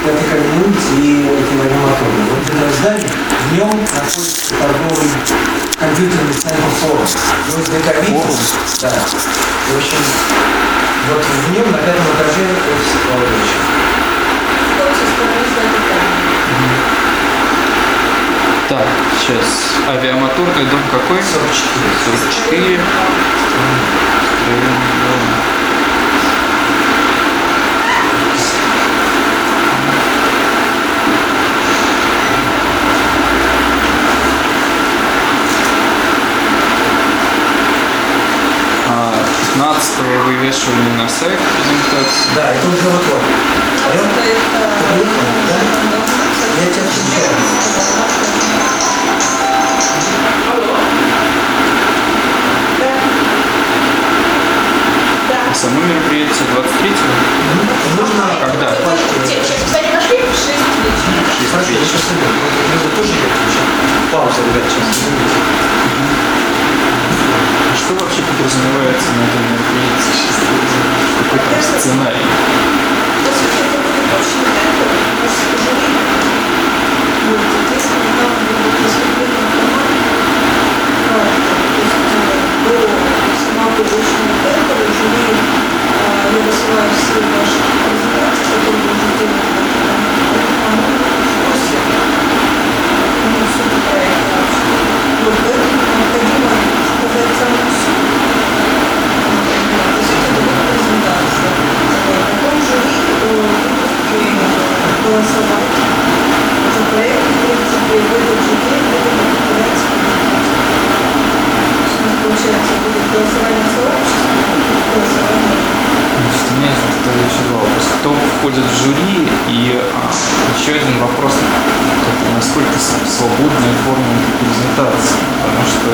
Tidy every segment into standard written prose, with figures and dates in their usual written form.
5 каменной улице и этим аниматором. Вот это здание, в нем находится торговый компьютерный центр форум. Вот знакомитесь. Да. В общем, вот в нем на 5-м этаже офис Павловича. Так, сейчас. Авиамоторный дом какой? 44. 44. А 15-го вывешивали на сайт презентацию. Да, это уже вот. Я тебя встречаю. Само мероприятие 23-го? Нужно... Когда? Кстати, нашли? 6 вечера. Нужно тоже пауза, ребят, сейчас. Что вообще подразумевается на этом мероприятии? Какой-то сценарий? Я высылаю все ваши презентации, которые вы уже делали, суть проекта. Вот поэтому необходимо сказать саму суть. То есть это будет презентация. Потом жюри будет голосовать за проект, в принципе, в этот же день это будет являться получается, будет голосование в сообществе, голосование. Значит, у меня есть еще два вопроса. Кто входит в жюри? И еще один вопрос, насколько свободная форма презентации? Потому что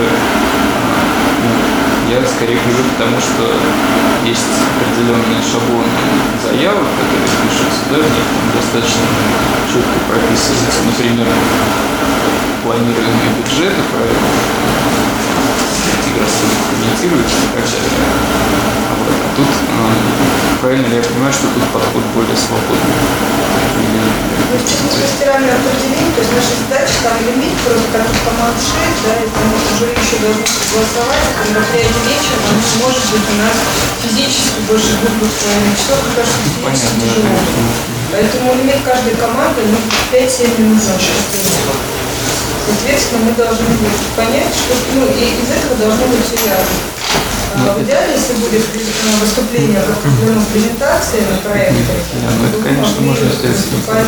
я скорее говорю, потому что есть определенные шаблоны заявок, которые пишутся, да, в них достаточно четко прописываются, например, планируемые бюджеты проекта, какие расходы комментируются и так далее. А тут, правильно ли я понимаю, что тут подход более свободный? Ну, техническое стиральное определение, то есть наша задача, там лимит, просто как команд 6, да, и там уже еще должны проголосовать, а мероприятие вечером, оно не может быть у нас физически больше 2,5 часов, потому что физически тяжело. Поэтому лимит каждой команды, 5-7 минут нашей встречи. Соответственно, мы должны понять, что, и из этого должно быть все ясно. В идеале, если будет выступление в презентации на проекте, это, конечно, можно сделать.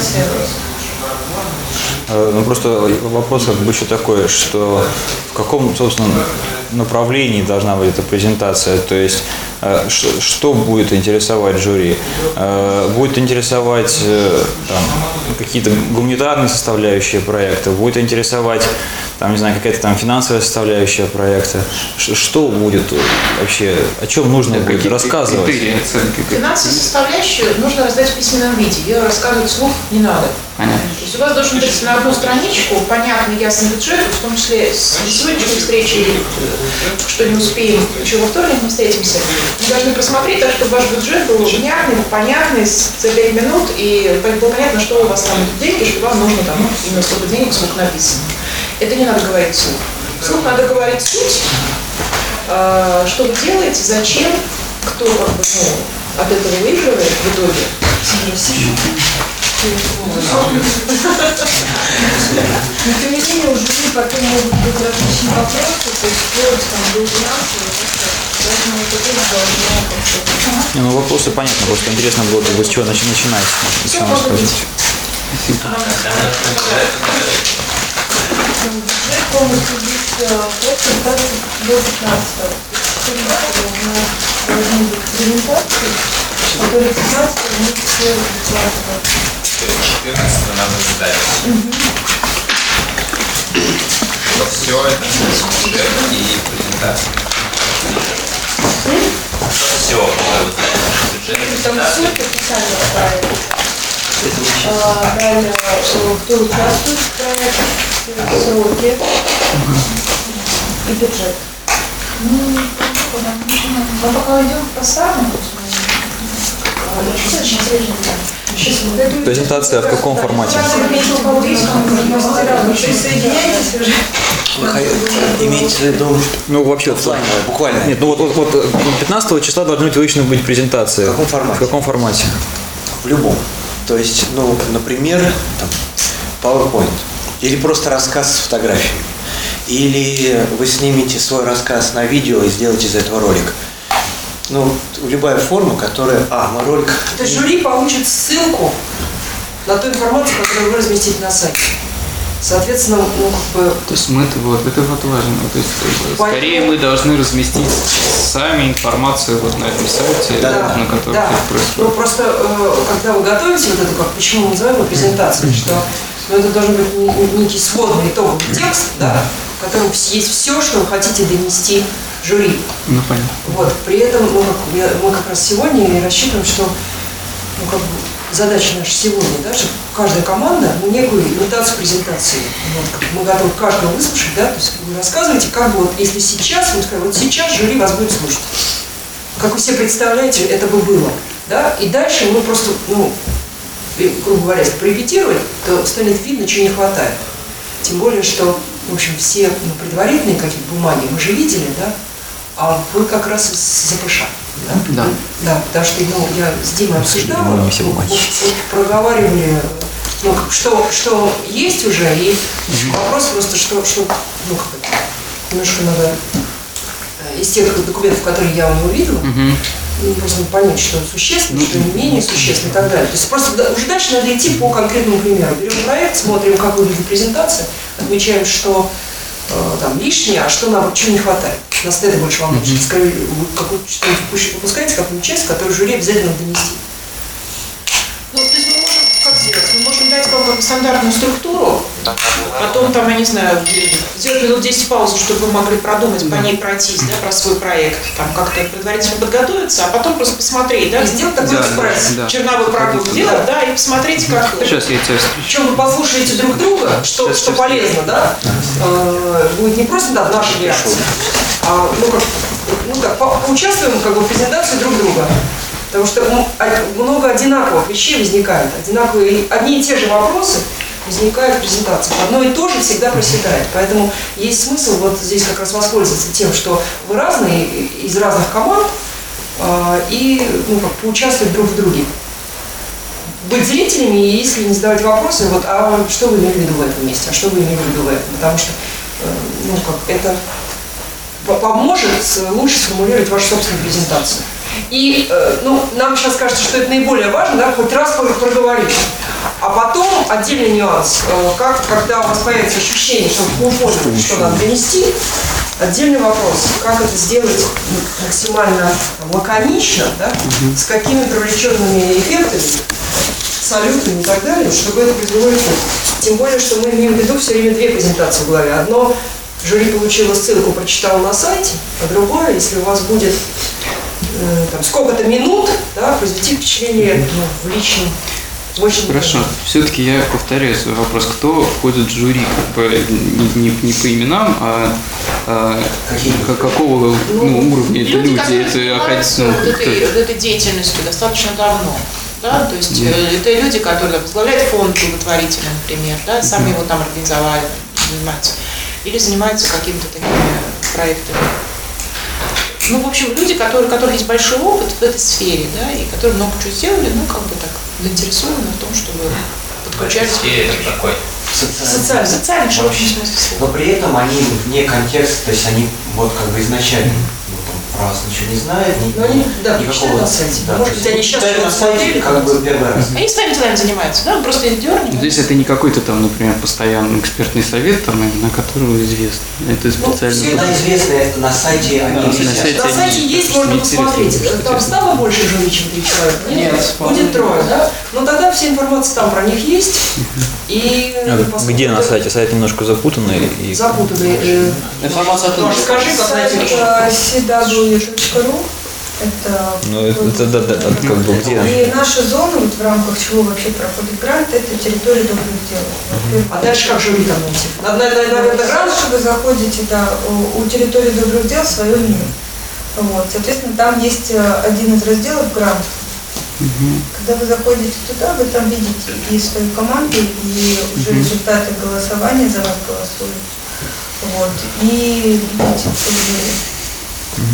Ну, просто вопрос как бы еще такой, что в каком, собственно, направлении должна быть эта презентация, то есть что будет интересовать жюри? Будет интересовать какие-то гуманитарные составляющие проекта, будет интересовать, там, не знаю, какая-то там финансовая составляющая проекта. Что будет вообще, о чем нужно будет рассказывать? Финансовую составляющую нужно раздать в письменном виде, ее рассказывать вслух не надо. Понятно. То есть у вас должен быть на одну страничку понятный, ясный бюджет, в том числе с сегодняшней встречи, что не успеем, еще во вторник мы встретимся. Мы должны просмотреть так, чтобы ваш бюджет был внятный, понятный, за 5 минут, и было понятно, что у вас там идут деньги, что вам нужно там именно столько денег, сколько написано. Это не надо говорить вслух. Вслух надо говорить суть, что вы делаете, зачем, кто как бы, от этого выигрывает в итоге. Но тем не менее у жюри потом могут быть различные вопросы, то есть вплоть до финансового, поэтому это тоже должно как-то... Ну, вопросы понятно, просто интересно было, как бы, с чего начинать. Все может быть. Бюджет полностью будет до 15-го. У нас должны быть презентации, которые 15-го мы все выкладываем. 14 надо сдать. Все это бюджет и презентация. Все, надо сдать бюджет. Там все описание проекта. Далее, кто участвует в проекте, сроки и бюджет. Мы пока идем по старому. Презентация в каком формате? Присоединяйтесь уже. Вы имеете в виду Ну, вообще, офлайновое, буквально? Нет, ну вот 15 числа должны точно быть презентации. В каком формате? В каком формате? В любом. То есть, ну, например, там, PowerPoint. Или просто рассказ с фотографией. Или вы снимете свой рассказ на видео и сделаете из этого ролик. Ну, любая форма, которая... мы ролик... То есть жюри получит ссылку на ту информацию, которую вы разместите на сайте. Соответственно, ну, как бы... То есть это вот важно. То есть, скорее мы должны разместить сами информацию вот на этом сайте, на котором это происходит. Ну, просто, когда вы готовите вот это, почему мы называем его презентацией, что это должен быть некий сводный итоговый текст, да, в котором есть все, что вы хотите донести жюри. Ну, понятно. Вот, при этом мы как раз сегодня и рассчитываем, что задача наша сегодня, да, чтобы каждая команда некую имитацию презентации. Вот, мы готовы каждого выслушать, да, то есть вы рассказываете, как бы вот если сейчас, вот сейчас жюри вас будет слушать. Как вы себе представляете, это бы было. Да? И дальше мы просто, грубо говоря, если порепетировать, то станет видно, чего не хватает. Тем более, что, в общем, все предварительные какие-то бумаги мы же видели, да, а вы как раз из ЗПШ. Да? Да, потому что я с Димой обсуждала, мы проговаривали, что есть уже, и вопрос просто, немножко надо из тех документов, которые я у него видела, просто понять, что существенно, что не менее существенно и так далее. То есть просто уже дальше надо идти по конкретному примеру. Берем проект, смотрим, как выглядит презентация, отмечаем, что там лишнее, а что нам чего не хватает. Нас это больше волнует. Скорее, что-нибудь упускаете, какую-нибудь часть, которую жюри обязательно надо донести. Ну, то есть мы можем как сделать? Мы можем дать какую-то стандартную структуру, потом там, я не знаю, сделать минут 10 паузу, чтобы вы могли продумать, по ней пройтись, да, про свой проект, там как-то предварительно подготовиться, а потом просто посмотреть, да, и сделать такой экспресс. Черновой прогулку сделать, да, и посмотреть, как... Сейчас я тебя Причем вы послушаете друг друга, что полезно, да, будет не просто наша реакция, а поучаствуем в презентации друг друга. Потому что много одинаковых вещей возникает, одни и те же вопросы возникают в презентации. Одно и то же всегда проседает. Поэтому есть смысл вот здесь как раз воспользоваться тем, что вы разные, из разных команд, и поучаствовать друг в друге. Быть зрителями, и если не задавать вопросы, а что вы имели в виду в этом месте, а что вы имели в виду в этом? Потому что это поможет лучше сформулировать вашу собственную презентацию. И нам сейчас кажется, что это наиболее важно, да, хоть раз проговорить. А потом отдельный нюанс, когда у вас появится ощущение, что вы поняли, что надо донести, отдельный вопрос, как это сделать максимально лаконично, да, с какими привлеченными эффектами, салютами и так далее, чтобы это произвело эффект. Тем более, что мы имеем в виду все время две презентации в голове. Одно, жюри получило ссылку, прочитало на сайте, а другое, если у вас будет сколько-то минут, да, произвести впечатление в личном. Хорошо. Все-таки я повторяю свой вопрос. Кто входит в жюри? Не по именам, а какого уровня это люди? Это этой деятельностью достаточно давно. Да? То есть это люди, которые возглавляют фонд благотворительный, например, да, сами его там организовали, занимаются. Или занимаются какими-то такими проектами. В общем, люди, у которых есть большой опыт в этой сфере, да, и которые много чего сделали, заинтересованы в том, чтобы подключались. Это такой социальный широкий смысл. Но при этом они вне контекста, то есть они изначально про вас ничего не знают, никакого... Может быть, они сейчас на сайте первый раз. Они своим делами занимаются, да, просто их дернем. Здесь это не какой-то там, например, постоянный экспертный совет, на которого известно. Это специально. Это известно, это на сайте они висят. На сайте есть, можно посмотреть. Там стало больше жюри, чем 3 человека? Нет, будет 3, да? Но тогда вся информация там про них есть. И где на сайте? Сайт немножко запутанный. Запутанный. Информация оттуда. Скажи, как найти. cw.ru. Это где? И наша зона, в рамках чего вообще проходит грант, это территория добрых дел. А дальше как жюри там найти? Дальше вы заходите, у территории добрых дел свое меню. Соответственно, там есть один из разделов грант. Когда вы заходите туда, вы там видите и свою команду, и уже результаты голосования за вас голосуют. Вот. И видите, кто где.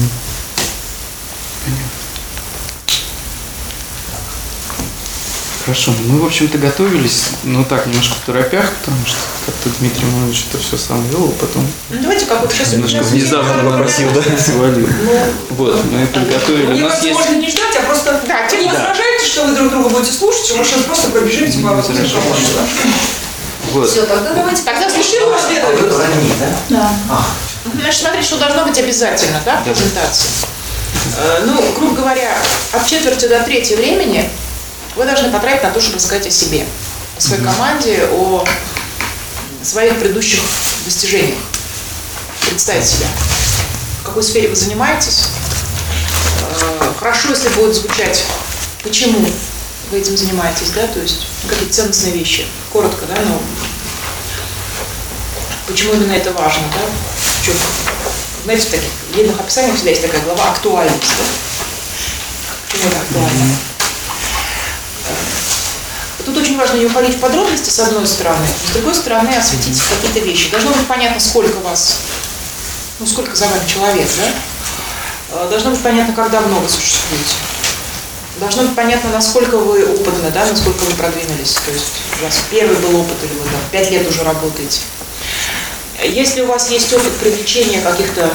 Хорошо, мы, в общем-то, готовились, но так, немножко в торопях, потому что как-то Дмитрий Иванович это все сам вел, а потом Ну, давайте как-то сейчас немножко внезапно попросил, да, свалил. Вот, мы подготовили. Мне У нас кажется, есть... можно не ждать, а просто Да, вы не возражаете, что вы друг друга будете слушать, а мы сейчас просто пробежимся по возражаем. Вот. Все, тогда давайте Тогда спешим Вот следовать. это они, да? Да. А, Значит, смотрите, что должно быть обязательно, да, в презентации. Ну, грубо говоря, от четверти до трети времени вы должны потратить на то, чтобы рассказать о себе, о своей команде, о своих предыдущих достижениях. Представить себя. В какой сфере вы занимаетесь. Хорошо, если будет звучать, почему вы этим занимаетесь, да, то есть какие-то ценностные вещи. Коротко, да, но почему именно это важно, да? Причем, знаете, в таких длинных описаниях всегда есть такая глава актуальность, да? Почему это актуально? Тут очень важно не уходить в подробности, с одной стороны, с другой стороны осветить какие-то вещи. Должно быть понятно, сколько вас, ну, сколько за вами человек, да? Должно быть понятно, как давно вы существуете. Должно быть понятно, насколько вы опытны, да, насколько вы продвинулись. То есть у вас первый был опыт, или вы там 5 лет уже работаете. Если у вас есть опыт привлечения каких-то,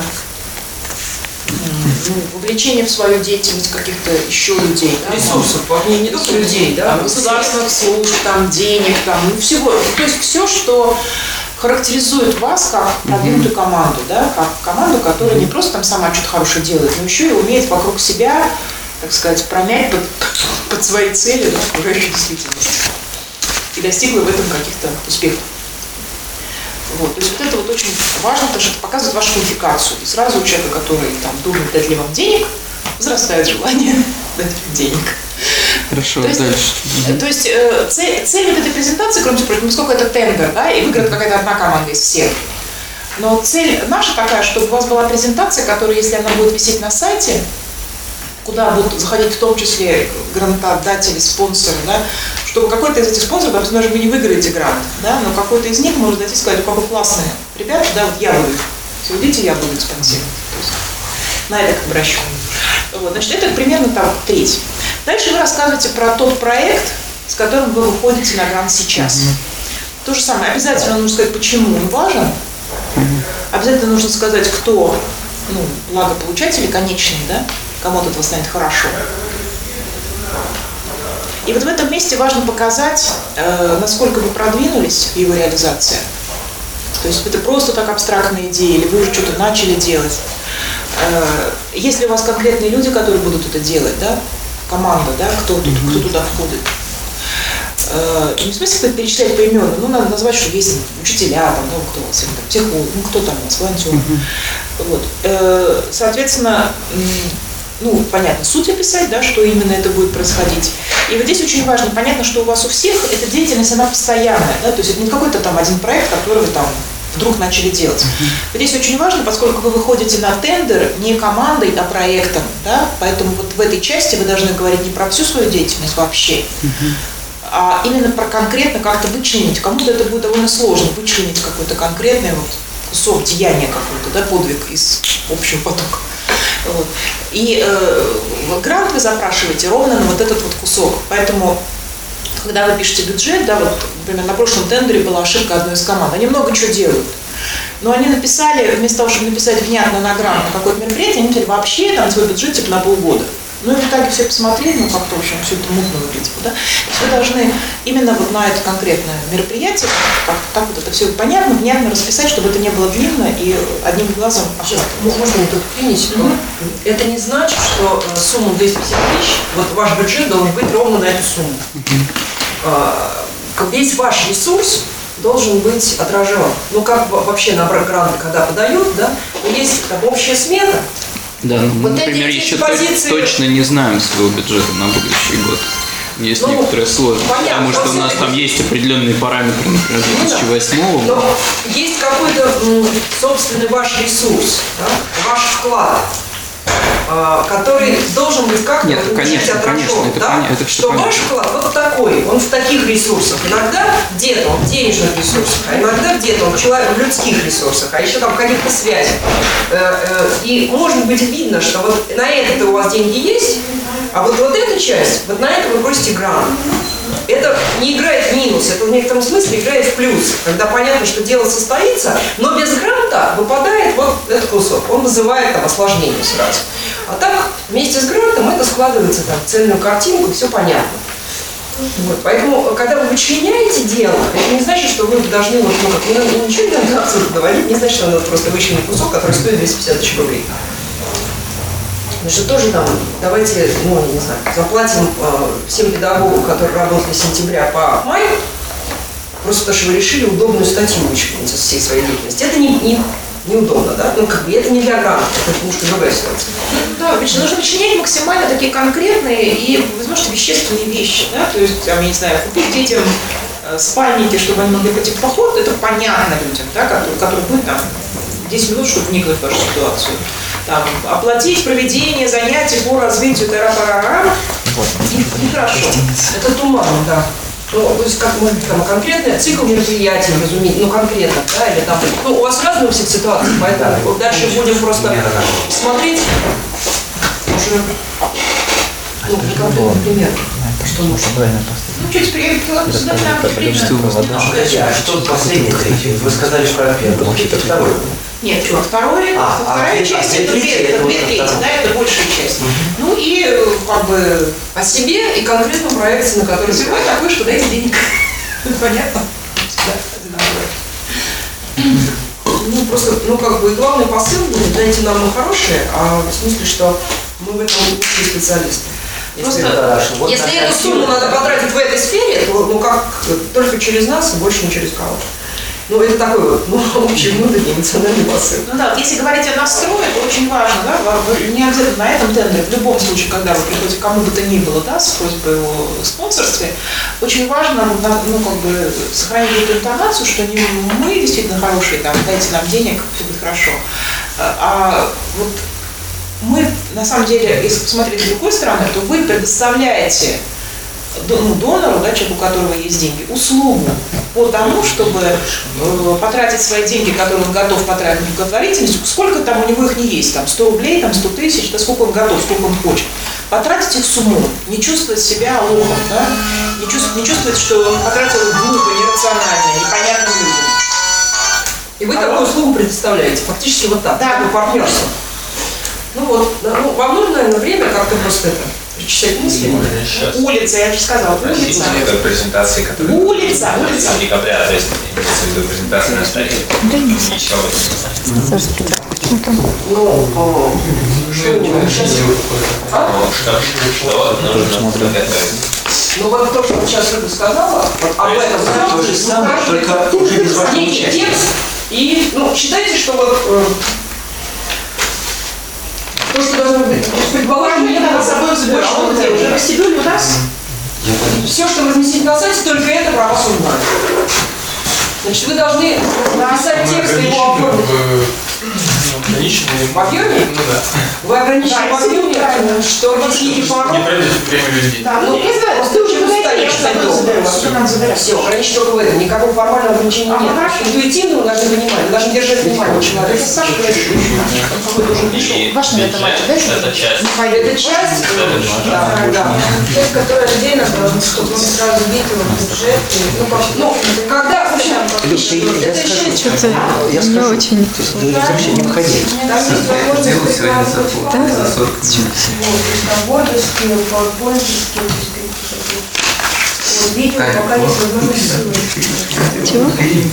вовлечения в свою деятельность каких-то еще людей, да, Ресурсов, не только людей, да? там, государственных служб, там, денег, там, ну, всего. То есть все, что характеризует вас как продвинутую команду, да, как команду, которая не просто там сама что-то хорошее делает, но еще и умеет вокруг себя, так сказать, промять под свои цели, да, окружающей действительности. И достигла в этом каких-то успехов. Вот. То есть вот это вот очень важно, потому что это показывает вашу квалификацию. И сразу у человека, который там думает, дать ли вам денег, возрастает желание дать вам денег. Хорошо, То есть, дальше. То есть цель вот этой презентации, кроме всего прочего, поскольку это тендер, да, и выиграет какая-то одна команда из всех. Но цель наша такая, чтобы у вас была презентация, которая, если она будет висеть на сайте, куда будут заходить в том числе грантодатели, спонсоры, да, чтобы какой-то из этих спонсоров, допустим, даже вы не выиграете грант, да, но какой-то из них может зайти и сказать, какой классные ребята, да, вот я буду, сведите, я буду спонсировать. То есть на это обращу. Вот, значит, это примерно там треть. Дальше вы рассказываете про тот проект, с которым вы выходите на грант сейчас. То же самое. Обязательно нужно сказать, почему он важен. Обязательно нужно сказать, кто, ну, благополучатели конечные, да, кому от этого станет хорошо. И вот в этом месте важно показать, насколько вы продвинулись в его реализации. То есть это просто так абстрактная идея, или вы уже что-то начали делать. Есть ли у вас конкретные люди, которые будут это делать, да? Команда, да, кто туда входит. Не в смысле перечислять поименно, ну, надо назвать, что есть учителя, там, ну, кто у вас, психолог, ну, кто там у вас, волонтер. Вот. Соответственно, ну, понятно, суть описать, да, что именно это будет происходить. И вот здесь очень важно, понятно, что у вас у всех эта деятельность, она постоянная, да, то есть это не какой-то там один проект, который вы там вдруг начали делать. Вот здесь очень важно, поскольку вы выходите на тендер не командой, а проектом, да, поэтому вот в этой части вы должны говорить не про всю свою деятельность вообще, а именно про конкретно как-то вычленить. Кому-то это будет довольно сложно, вычленить какой-то конкретный вот кусок деяния какой-то, да, подвиг из общего потока. Вот. И грант вы запрашиваете ровно на вот этот вот кусок. Поэтому, когда вы пишете бюджет, да, вот, например, на прошлом тендере была ошибка одной из команд. Они много чего делают. Но они написали, вместо того, чтобы написать внятно на грант на какое-то мероприятие, они написали вообще там свой бюджет типа на полгода. Ну и в итоге все посмотрели, ну как-то, в общем, все это мутно выглядит. Да? Вы должны именно вот на это конкретное мероприятие, как вот это все понятно, внятно расписать, чтобы это не было длинно и одним глазом охватывать. Можно тут принять? Это не значит, что сумма 250 тысяч, вот ваш бюджет должен быть ровно на эту сумму. Весь ваш ресурс должен быть отражен. Ну, как вообще на гранты, когда подают, да, есть там общая смета. Да, ну, Вот например, эти еще позиции... точно не знаем своего бюджета на будущий год. Есть некоторые сложности, потому что у нас там есть определенные параметры, например, 2008 года. Но есть какой-то собственный ваш ресурс, да, ваш вклад. который должен быть как-то Нет, конечно, отражен, это да? понятно, это всё Что понятно. ваш вклад вот такой, он в таких ресурсах. Иногда где-то он в денежных ресурсах, а иногда где-то он в людских ресурсах, а еще там в каких-то связях. И может быть видно, что вот на это у вас деньги есть, а вот эта часть, вот на это вы просите грант. Это не играет в минус, это в некотором смысле играет в плюс. Когда понятно, что дело состоится, но без гранта выпадает вот этот кусок. Он вызывает там осложнение сразу. А так вместе с грантом это складывается там, в цельную картинку, и все понятно. Вот, поэтому, когда вы вычленяете дело, это не значит, что вы должны, вот, ничего не надо абсолютно доводить, не значит, что надо просто вычленить кусок, который стоит 250 тысяч рублей. Потому что тоже там, давайте, я не знаю, заплатим всем педагогам, которые работали с сентября по май, просто потому что вы решили удобную статью вычленить из всей своей деятельности. Это неудобно, да? Это не для гранта, это немножко другая ситуация. Да, нужно вычленять максимально такие конкретные и, возможно, вещественные вещи, да, то есть, я не знаю, купить детям спальники, чтобы они могли пойти в поход, это понятно людям, да, которые будут там 10 минут, чтобы вникнуть в вашу ситуацию. Там, оплатить проведение занятий по развитию тара-парара, нехорошо. Это туманно, да. То есть, как может быть, там, конкретный цикл мероприятий, разумеется, конкретно, да, или там, у вас разные у всех ситуации, поэтому дальше будем просто смотреть уже, конкретный пример. Что нужно? Чуть приехала сюда, А что последнее третье? Вы сказали, что про первый. Второй. Нет, вторая часть это две трети, да, это большая часть. Ну и как бы о себе и конкретном проекте, на который всегда такой, что дайте денег. Понятно? Просто, главный посыл будет, дайте нам хорошее, а в смысле, что мы в этом не специалисты. Если эту сумму надо потратить в этой сфере, то только через нас и больше не через кого. Это такой общий внутренний эмоциональный посыл. Если говорить о настрое, то очень важно, да, не обязательно на этом тендере, в любом случае, когда вы приходите к кому бы то ни было, да, с просьбой о спонсорстве, очень важно, сохранить эту интонацию, что не мы действительно хорошие, там, дайте нам денег, все будет хорошо, а вот мы, на самом деле, если посмотреть с другой стороны, то вы предоставляете донору, да, человеку, у которого есть деньги, услугу по тому, чтобы потратить свои деньги, которые он готов потратить в благотворительность, сколько там у него их не есть, там 100 рублей, там 100 тысяч, да, сколько он готов, сколько он хочет. Потратить их с умом, не чувствовать себя лохом, да, не чувствовать, что он потратил глупо, нерационально, непонятным людям. И вы такую услугу предоставляете, фактически вот так, да, партнерство. Вам нужно, наверное, время как-то просто причесать мысли. Улица, я же сказала, улица. Это презентации, которые... Улица. В декабре, то есть имеется в виду презентация на стадии. Еще об этом. Что нужно готовить? То, что сейчас Люда сказала, об этом, то же самое, только уже без вашего участия. текст, и, считайте, что то, что должно быть предположено, Я надо с собой забирать, где уже вестибюль у нас. все, что вы разместите на сайте, только это про вас узнать. Значит, вы должны написать текст и его оформить. В объеме? Вы ограничены в объеме, что какие порог. Не пройдет время людей. Да, не знаю, ты уже устаешь что нам забирать. Все, ограничить только в этом. Никакого формального ограничения нет. Интуитивно вы должны понимать, вы должны держать внимание человека. Важно это мать, да? Это часть. Это часть, да. Часть, которая отдельно должна, чтобы он сразу видел бюджет. Когда, в общем, это часть. Я скажу, вообще не выходи. Там есть возможность рекламы За 40 минут. вордовские, пауэрпоинтерские, видео, пока есть возможность ссылок.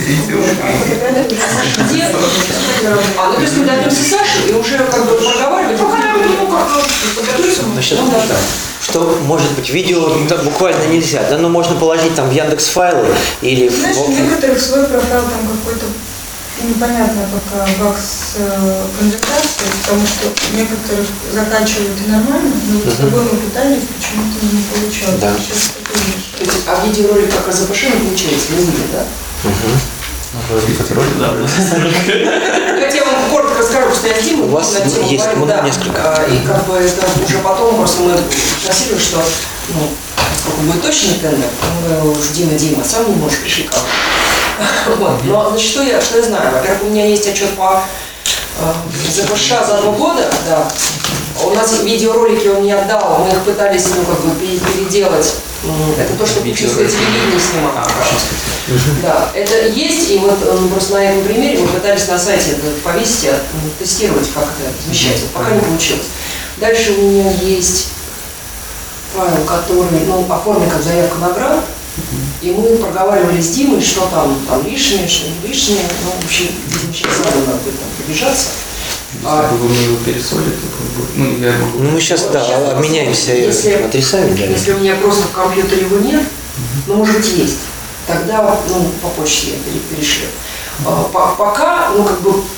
То есть мы дадимся Саше и уже проговаривать, подготовиться. Что может быть видео буквально нельзя, да, но можно положить там в Яндекс.Файлы или Знаешь, у некоторых свой профайл там какой-то непонятно пока баг с конвертацией, потому что некоторых заканчивают и нормально, но вот с тобой мы пытались, почему-то не получалось. Да. Сейчас такой есть. А видеоролик как раз запашено получается, не видно, да? Видеоролик, да. Хотя он коротко расскажу, просто я Диму, У вас на тему есть говорю, да, несколько. и как бы это уже потом просто мы просили, что, ну, поскольку будет точный тендер, мы уже Дима, сам не можешь, пришли как. Вот. Но, значит, что я знаю? Во-первых, у меня есть отчет по ЗПШ за 2 года, да. У нас видеоролики он не отдал, мы их пытались, ну, как бы переделать. Это то, что Пучинское телевидение снимало. Да, это есть, и вот просто на этом примере мы пытались на сайте это повесить, тестировать, как это размещать. Пока не получилось. Дальше у меня есть файл, который, ну, оформлен как заявка на грант. И мы проговаривали с Димой, что там лишнее, что не лишнее. Ну, в общем, видимо, сейчас надо будет там побежаться. Если вы мне его пересолите, ну, я могу... Ну, мы сейчас, да, обменяемся адресами. Да. Если у меня просто в компьютере его нет, ну, может быть, есть, тогда, ну, по почте я перешлю. Пока, ну, как бы,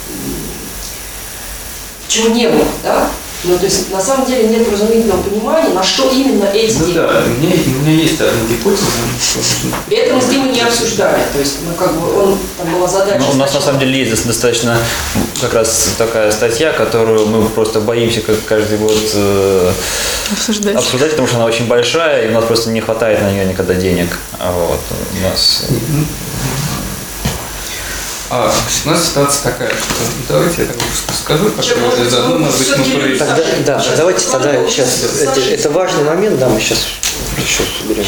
чего не было, да? Ну, то есть, на самом деле, нет разумительного понимания, на что именно эти деньги. Да, у меня есть одна гипотеза. Это мы с Димой не обсуждали, то есть, мы как бы, там была задача. Ну, у нас на самом деле есть достаточно как раз такая статья, которую мы просто боимся как каждый год обсуждать, потому что она очень большая, и у нас просто не хватает на нее никогда денег. Вот, у нас... У нас ситуация такая, что давайте я так скажу, как заодно, может быть, мы проясним. Да, давайте тогда сейчас, это важный момент, да, мы сейчас уберем.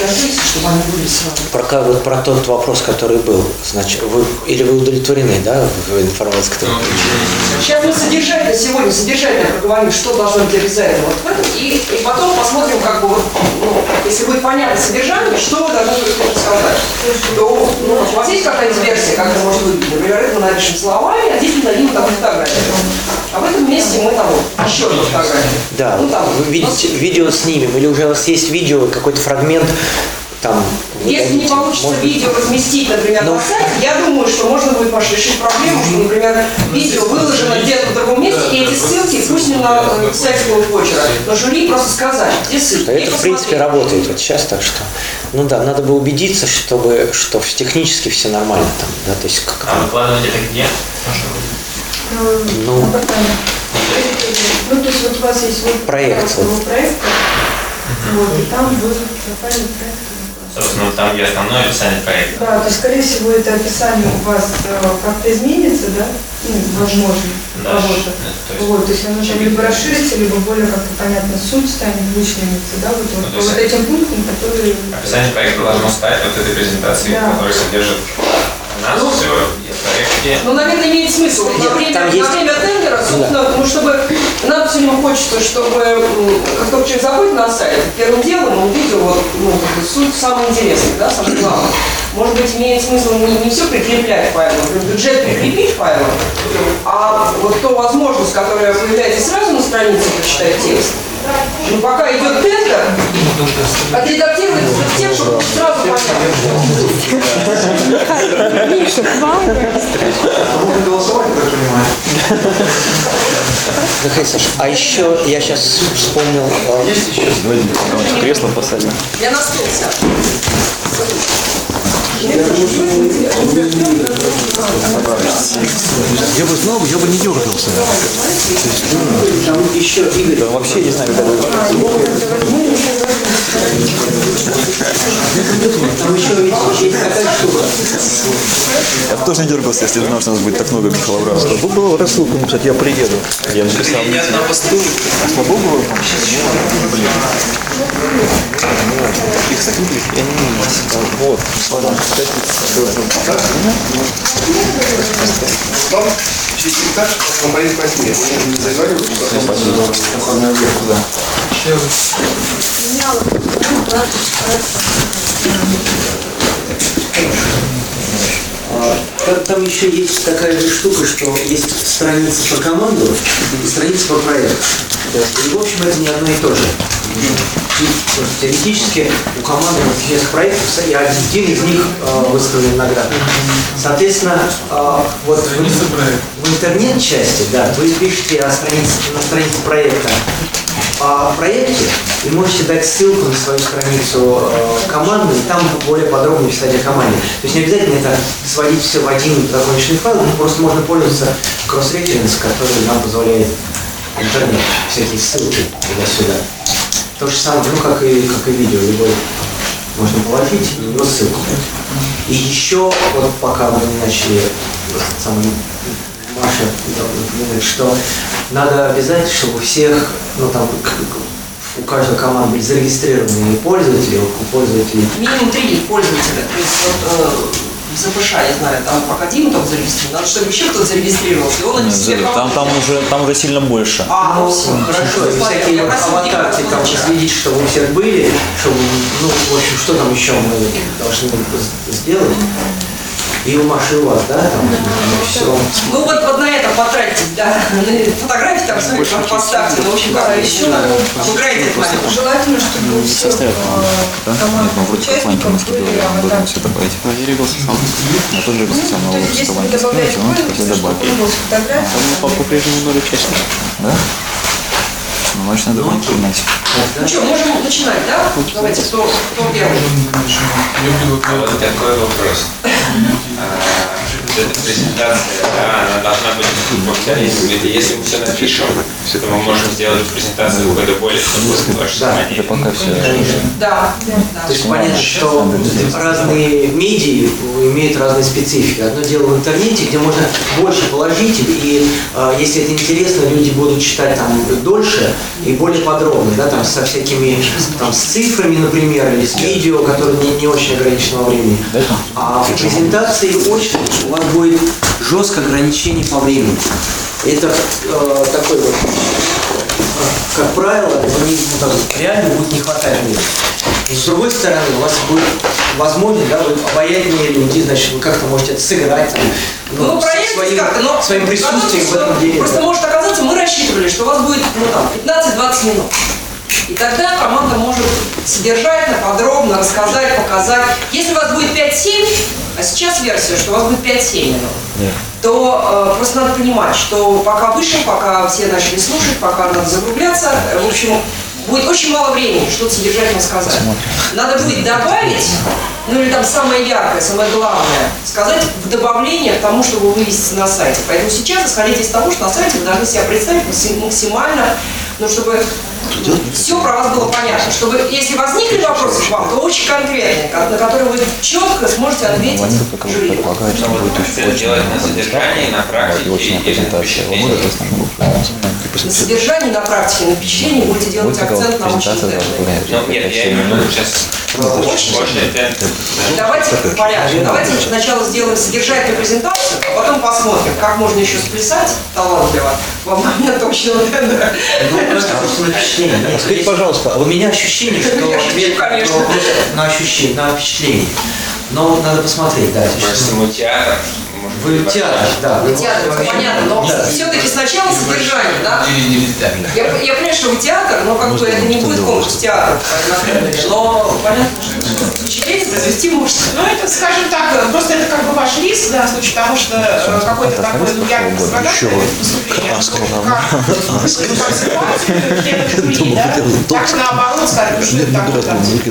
Про тот вопрос, который был, значит, вы удовлетворены, да, в информации, которую Сейчас мы содержательно проговорим, что должно быть реализовано вот в этом, и потом посмотрим, как бы, вот, ну, если будет понятно содержание, что вы должны сказать. То, ну, у вас есть какая-нибудь версия, как это может быть? Например, это мы напишем словами, а здесь мы дадим такую фотографию. А в этом месте мы там еще одну фотографию. Да, ну, там, вы видите, видео снимем, или уже у нас есть видео, какой-то фрагмент, там... Если не получится видео разместить, например, на сайте, я думаю, что можно будет, Маша, решить проблему, что, например, видео выложено где-то в другом месте, и эти ссылки пусть не на сайте Почера, но жюри просто сказать, где ссылки. Это, в принципе, работает вот сейчас, так что... Ну да, надо бы убедиться, что технически все нормально там, да, то есть как... А выкладывать это где? Ну, то есть вот у вас есть проект. Вот, и там вы пропали проект. Собственно, там, где основное описание проекта. Да, то есть, скорее всего, это описание у вас как-то изменится, да? Ну, возможно, Да, кого-то. Вот, то есть оно там либо расширится, либо более как-то понятно суть станет, вычленится, да, вот, вот этим пунктом, которые... Описание проекта должно стать вот этой презентацией, Да. которая содержит нас, все, в проекте. Ну, наверное, имеет смысл. Во время тендера, собственно, потому чтобы нам все время хочется, чтобы как только человек заходит на сайт, первым делом он видел вот, ну, суть самое интересное, да, самое главное. Может быть, имеет смысл не все прикреплять файлом, бюджет прикрепить файлом, а вот ту возможность, которая появляется сразу на странице, прочитать текст. Но пока идет тендер, отредактируется текст, чтобы сразу понятно. Можно голосовать, я так понимаю. Михаил Саш, а еще я сейчас вспомнил... Есть еще? Давайте кресло посадим. Я на стол сяду. Я бы знал, я бы не дергался. Там еще Игорь... Да, вообще не знаю, как это... Там еще есть такая штука. Я бы тоже не дергался, если знал, что у нас будет так много Михаила Абрамского. Вы бы рассылку написать, я приеду. Я написал. Ни одного стула. А слабо было? Блин. Их сократили? Я не знаю. Вот. Ладно. Секретарь, компонент 8. Я не заговорил, Там еще есть такая же штука, что есть страница по команду и страница по проекту. И, в общем, это не одно и то же. Теоретически у команды несколько проектов, и один из них выставлен награды. Соответственно, вот в интернет-части, да, вы пишете на странице проекта о проекте и можете дать ссылку на свою страницу команды, и там более подробно писать о команде. То есть не обязательно это сводить все в один законченный файл, просто можно пользоваться кросс-референс, который нам позволяет интернет, всякие ссылки туда-сюда. То же самое, ну, как и видео, любой можно положить и на него ссылку. И еще, вот пока мы не начали, Маша думает, что надо обязательно, чтобы у всех, ну там, у каждой команды были зарегистрированные пользователи, у пользователей. Минимум 3 пользователя. То есть вот в ЗПШ, я знаю, там пока Дима только зарегистрирован, надо, чтобы еще кто-то зарегистрировался. И он Там уже сильно больше. Ну, все, хорошо, и всякие аватарки там следить, чтобы у всех были, чтобы, ну, в общем, что там еще мы должны сделать. И у Маши, и у вас, да, там, все. Ну вот на это потратьте, да, фотографии там свои поставьте, ну, в общем, как еще обыграйте этот момент. Желательно, чтобы у всех команд участников были аватарки. Все добавить. Я регался сам. Я тоже регался сам на Если вы добавляете пользователя, чтобы он был фотографии. Там по-прежнему 0 участников. Да? Ну, значит, надо принять. Ну что, можем начинать, да? Давайте, кто первый? Вот такой вопрос. Эта презентация, да, она должна быть повторить. Если мы все напишем, то мы можем сделать презентацию какой-то более, чтобы было ваше внимание. Это пока все. Да. То есть понятно, что разные медиа имеют разные специфики. Одно дело в интернете, где можно больше положить, и если это интересно, люди будут читать там дольше и более подробно, да, там со всякими там, с цифрами, например, или с видео, которые не очень ограниченного времени. А в презентации очень у вас будет жесткое ограничение по времени. Это такой вот, как правило, реально будет не хватать времени. С другой стороны, у вас будет возможность, да, вы обаятельные люди, значит, вы как-то можете это сыграть, там, ну, проявите как-то, но своим присутствием в этом деле. Просто может оказаться, мы рассчитывали, что у вас будет, ну, там, 15-20 минут. И тогда команда может содержательно, подробно рассказать, показать. Если у вас будет 5-7, а сейчас версия, что у вас будет 5-7 минут, то просто надо понимать, что пока вышел, пока все начали слушать, пока надо закругляться, в общем, будет очень мало времени что-то содержательно сказать. Надо будет добавить, ну или там самое яркое, самое главное, сказать в добавление к тому, что вы вывесите на сайте. Поэтому сейчас исходите из того, что на сайте вы должны себя представить максимально, ну, чтобы все про вас было понятно, чтобы, если возникли вопросы к вам, то очень конкретные, на которые вы четко сможете ответить жюри. Это делать на содержании, на практике и на впечатлении. На содержании, на практике, на впечатлении будете делать акцент на очень Ну, нет, я имею в виду сейчас мощный темп. Давайте в порядке. Давайте сначала сделаем содержательную презентацию, а потом посмотрим, как можно еще сплясать талантливо во момент общего тендера. Ну, просто на впечатление. Скажите, пожалуйста, у меня ощущение, что ответ на ощущение, на впечатление. Но надо посмотреть, да. Если мы театр, вы театр, да. Вы театр, это понятно, но все-таки сначала содержание, да? Я понимаю, что вы театр, но как бы это не будет конкурс театра, но понятно, что впечатление произвести можно. Ну, это, скажем так, просто это как бы ваш риск, да, в случае того, что какой-то такой, ну, ярко пострадательное выступление, как ситуацию, так наоборот, скажем, что это такое,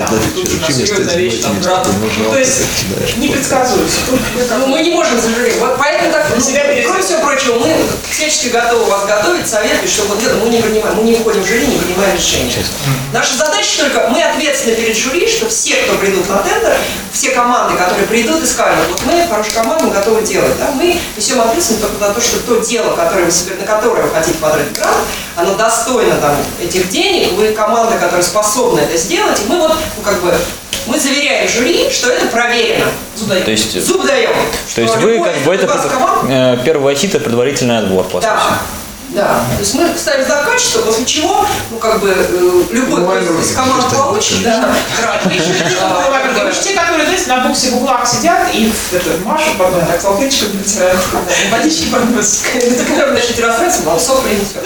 то есть непредсказуемо. Ну, мы не можем зажирить. Вот поэтому так, кроме всего прочего, мы всячески готовы вас готовить, советую, чтобы мы не принимаем, мы не входим в жюри, не принимаем решения. Наша задача только, мы ответственны перед жюри, что все, кто придут на тендер, все команды, которые придут и скажут, вот мы хорошая команда, мы готовы делать, да, мы несем ответственность только за то, что то дело, которое на которое вы хотите потратить грант, оно достойно там этих денег, вы команда, которая способна это сделать, и мы вот, ну, как бы, мы заверяем жюри, что это проверено. То есть, Зуб даем. То есть вы как бы это первый сито, предварительный отбор, по сути. Да. То есть мы ставим за качество, после чего, ну, как бы, любой из команд получит, да, Вы же те, которые, то есть, на буксе в углах сидят и машут потом, так салфеточками протирают, водички подносят. Это когда вы начнете рассказывать, вам сок принесет.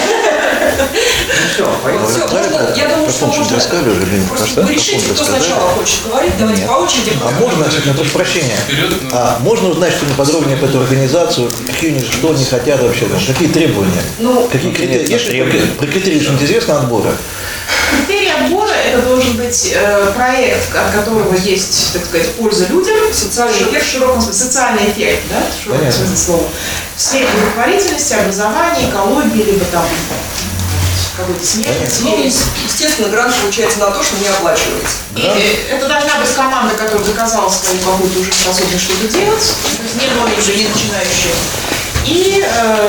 Все, можно, я думаю, что можно просто вы решите, кто сначала хочет говорить, давайте по очереди. А можно, прошу прощения, можно узнать что-нибудь подробнее про эту организацию, какие у них, что они хотят вообще, какие требования? Ну, какие критерии? Есть про критерии что-нибудь известно отбора? Критерий отбора – это должен быть проект, от которого есть, так сказать, польза людям, социальный эффект, в широком смысле, социальный эффект, да, в широком смысле слова, в сфере благотворительности, образования, экологии, либо там какой-то смертности. Ну, естественно, грант получается на то, что не оплачивается. И это должна быть команда, которая доказала свою какую-то уже способность что-то делать, то есть не новенькая, не начинающая. И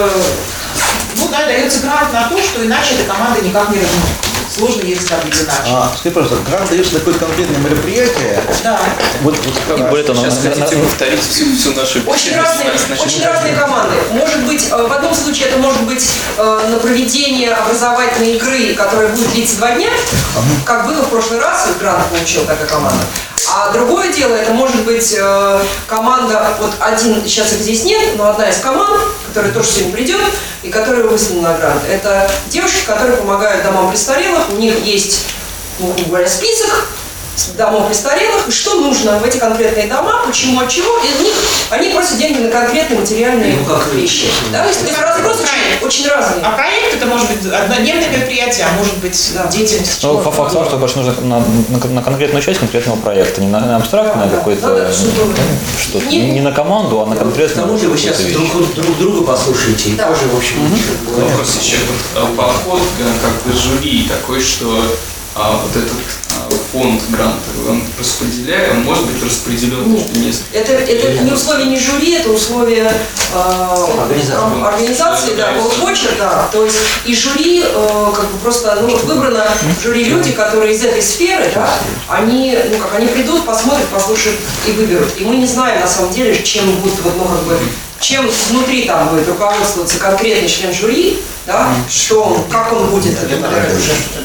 ну, да, дается грант на то, что иначе эта команда никак не разумеется. Сложно ей раздобыть иначе. Скажи, пожалуйста, грант дается на какое-то конкретное мероприятие? Да. Сейчас хотите повторить всю нашу Очень разные команды. Может быть, в одном случае это может быть на проведение образовательной игры, которая будет длиться 2 дня, как было в прошлый раз, грант получил такая команда. А другое дело, это может быть команда, вот один, сейчас их здесь нет, но одна из команд, которая тоже сегодня придет, и которая выслана на грант. Это девушки, которые помогают домам престарелых, у них есть, ну, грубо говоря, список домов престарелых, и что нужно в эти конкретные дома, почему, от чего, и у них, они просят деньги на конкретные материальные вещи. Да, то есть разбросы очень разные. А проект это может быть однодневное мероприятие, а может быть деятельность. Ну, по факту, что больше нужно на конкретную часть конкретного проекта, не на абстрактное какое-то, что-то, не на команду, а на конкретную. К тому же вы сейчас друг друга послушаете, и тоже, в общем, вопрос еще. Подход как бы жюри такой, что вот этот фонд грантовый, он распределяет, он может быть распределен между несколькими. Это не условие не жюри, это условие организации, да, вочер, да. То есть и жюри, как бы просто, ну, выбрано жюри люди, которые из этой сферы, да, они, ну, как они придут, посмотрят, послушают и выберут. И мы не знаем на самом деле, чем будет, вот, ну, как бы, чем внутри там будет руководствоваться конкретный член жюри, да, что, как он будет это выбирать.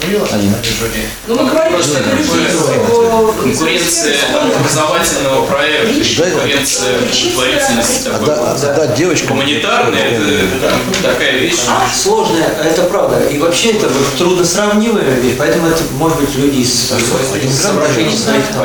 Ну, мы говорим, что это люди. Конкуренция образовательного проекта, конкуренция благотворительности, гуманитарная, это такая вещь. Сложная, это правда. И вообще это трудно сравниваемая вещь, поэтому это, может быть, люди из соображений своих там.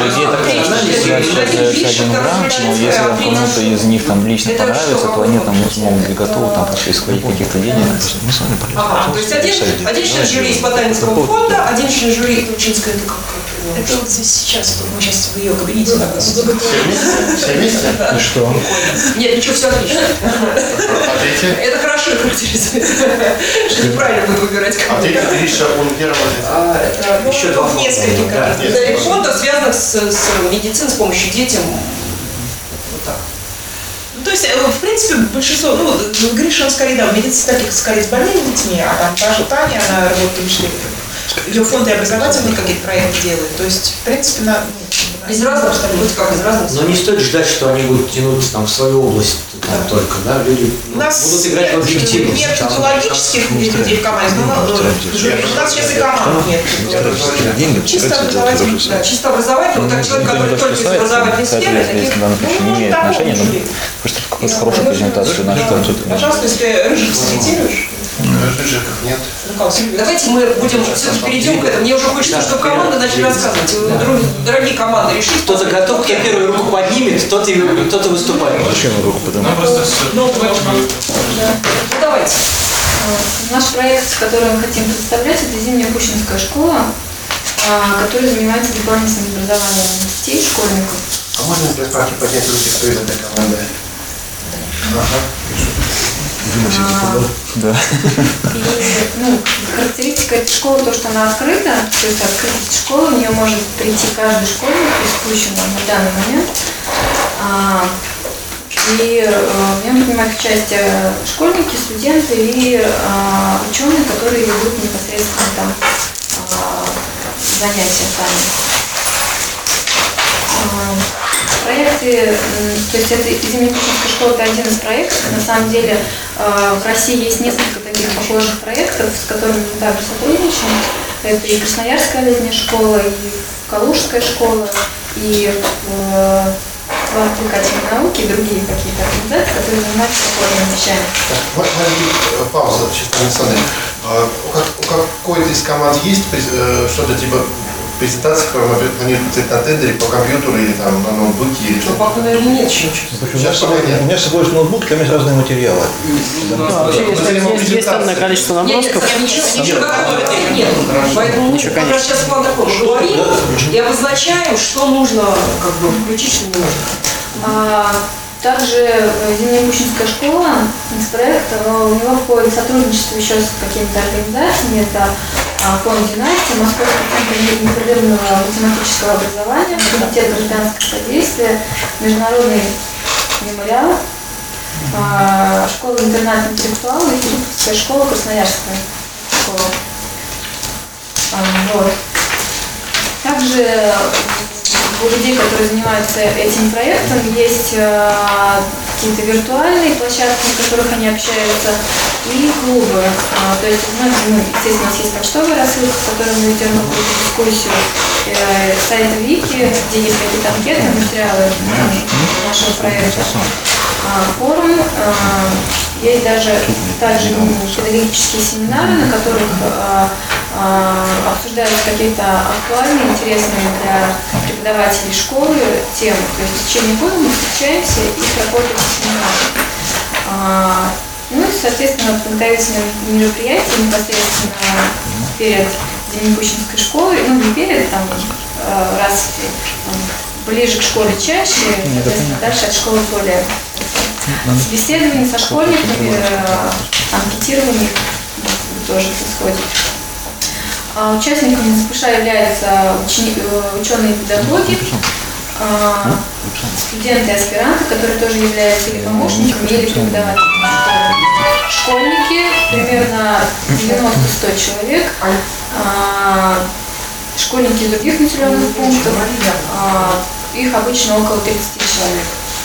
Один грант, но если кому-то из них там лично понравится, то они там могут быть готовы там присвоить каких-то денег. То есть один член жюри из ботанического фонда, один член жюри Тучинская. Это вот здесь сейчас, мы сейчас в ее кабинете находимся. Все вместе? И что? Нет, ничего, все отлично. Это хорошо характеризует. Что неправильно будет выбирать кого-то. А третья Гриша, он первый. Это еще 2 фонда. Нескольких фондов, связанных с медициной, с помощью детям. Вот так. Ну, то есть, в принципе, большинство, ну, Гриша, он скорее, да, в медицине таких скорее с больными детьми, а там та же Таня, она работает в ее фонды образовательные какие-то проекты делает. То есть, в принципе, из разных, как из разных. Но не стоит ждать, что они будут тянуться там в свою область там, только, да, люди будут играть в объективность. Нет технологических людей в команде, но у нас сейчас и команд нет. Чисто образовательный. Да, чисто образовательный, вот так человек, который только из образовательной сферы, если в данном случае не имеет отношения, но просто какую-то хорошую презентацию на что-то. Пожалуйста, если ты Рыжих сымитируешь. Рыжиков нет. Давайте мы будем все-таки перейдем к этому. Мне уже хочется, чтобы команды начали рассказывать. Дорогие команды, решите. Кто-то готов, кто первую руку поднимет, тот и выступает. Зачем руку поднимать? Ну, давайте. Наш проект, который мы хотим представлять, это Зимняя Пущинская школа, которая занимается дополнительным образованием детей, школьников. А можно для справки поднять руки, кто из этой команды? Да. И, характеристика этой школы, то, что она открыта, то есть открытость школы, в нее может прийти каждый школьник, из Пущино на данный момент. И в нем принимают участие школьники, студенты и ученые, которые ведут непосредственно там занятия сами. Проекты, то есть это Зимняя Пущинская школа, это один из проектов. На самом деле в России есть несколько таких похожих проектов, с которыми мы также сотрудничаем. Это и Красноярская летняя школа, и Калужская школа, и в развлекательной науке, и другие какие-то организации, которые занимаются похожими вещами. Маленькая пауза, чисто Александр. У какой-то из команд есть что-то типа презентации, которую мы планируем на тендере по компьютеру или там на ноутбуке или что-то? Пока, наверное, нет еще ничего. У меня с собой есть ноутбук, там есть разные материалы. Есть данное количество набросков. Ничего нет. Поэтому мы как раз сейчас план такой говорим и обозначаем, что нужно как бы включить, что не нужно. Также Зимнеимущинская школа, проект, у него входит сотрудничество еще с какими-то организациями. Это фонд «Династия», Московский центр непрерывного математического образования, комитет гражданского содействия, Международный мемориал, школа-интернат интеллектуалов и Филипповская школа, Красноярская школа. Вот. Также у людей, которые занимаются этим проектом, есть какие-то виртуальные площадки, на которых они общаются, и клубы. То есть, естественно, у нас есть почтовая рассылка, в которой мы ведем какую-то дискуссию, сайт Вики, где есть какие-то анкеты, материалы нашего проекта, форум. Есть также педагогические семинары, на которых обсуждаются какие-то актуальные, интересные для преподавателей школы темы. То есть в течение года мы встречаемся и проходим семинары. Ну и, соответственно, подготовительные мероприятия непосредственно перед Зимнеимущинской школой, не перед, раз ближе к школе чаще, соответственно, дальше от школы более беседование со школьниками, анкетирование тоже происходит. Участниками ЗПШ являются ученые-педагоги, студенты и аспиранты, которые тоже являются или помощниками, или преподавателями школы. Школьники, примерно 90-100 человек, школьники из других населенных пунктов, их обычно около 30 человек.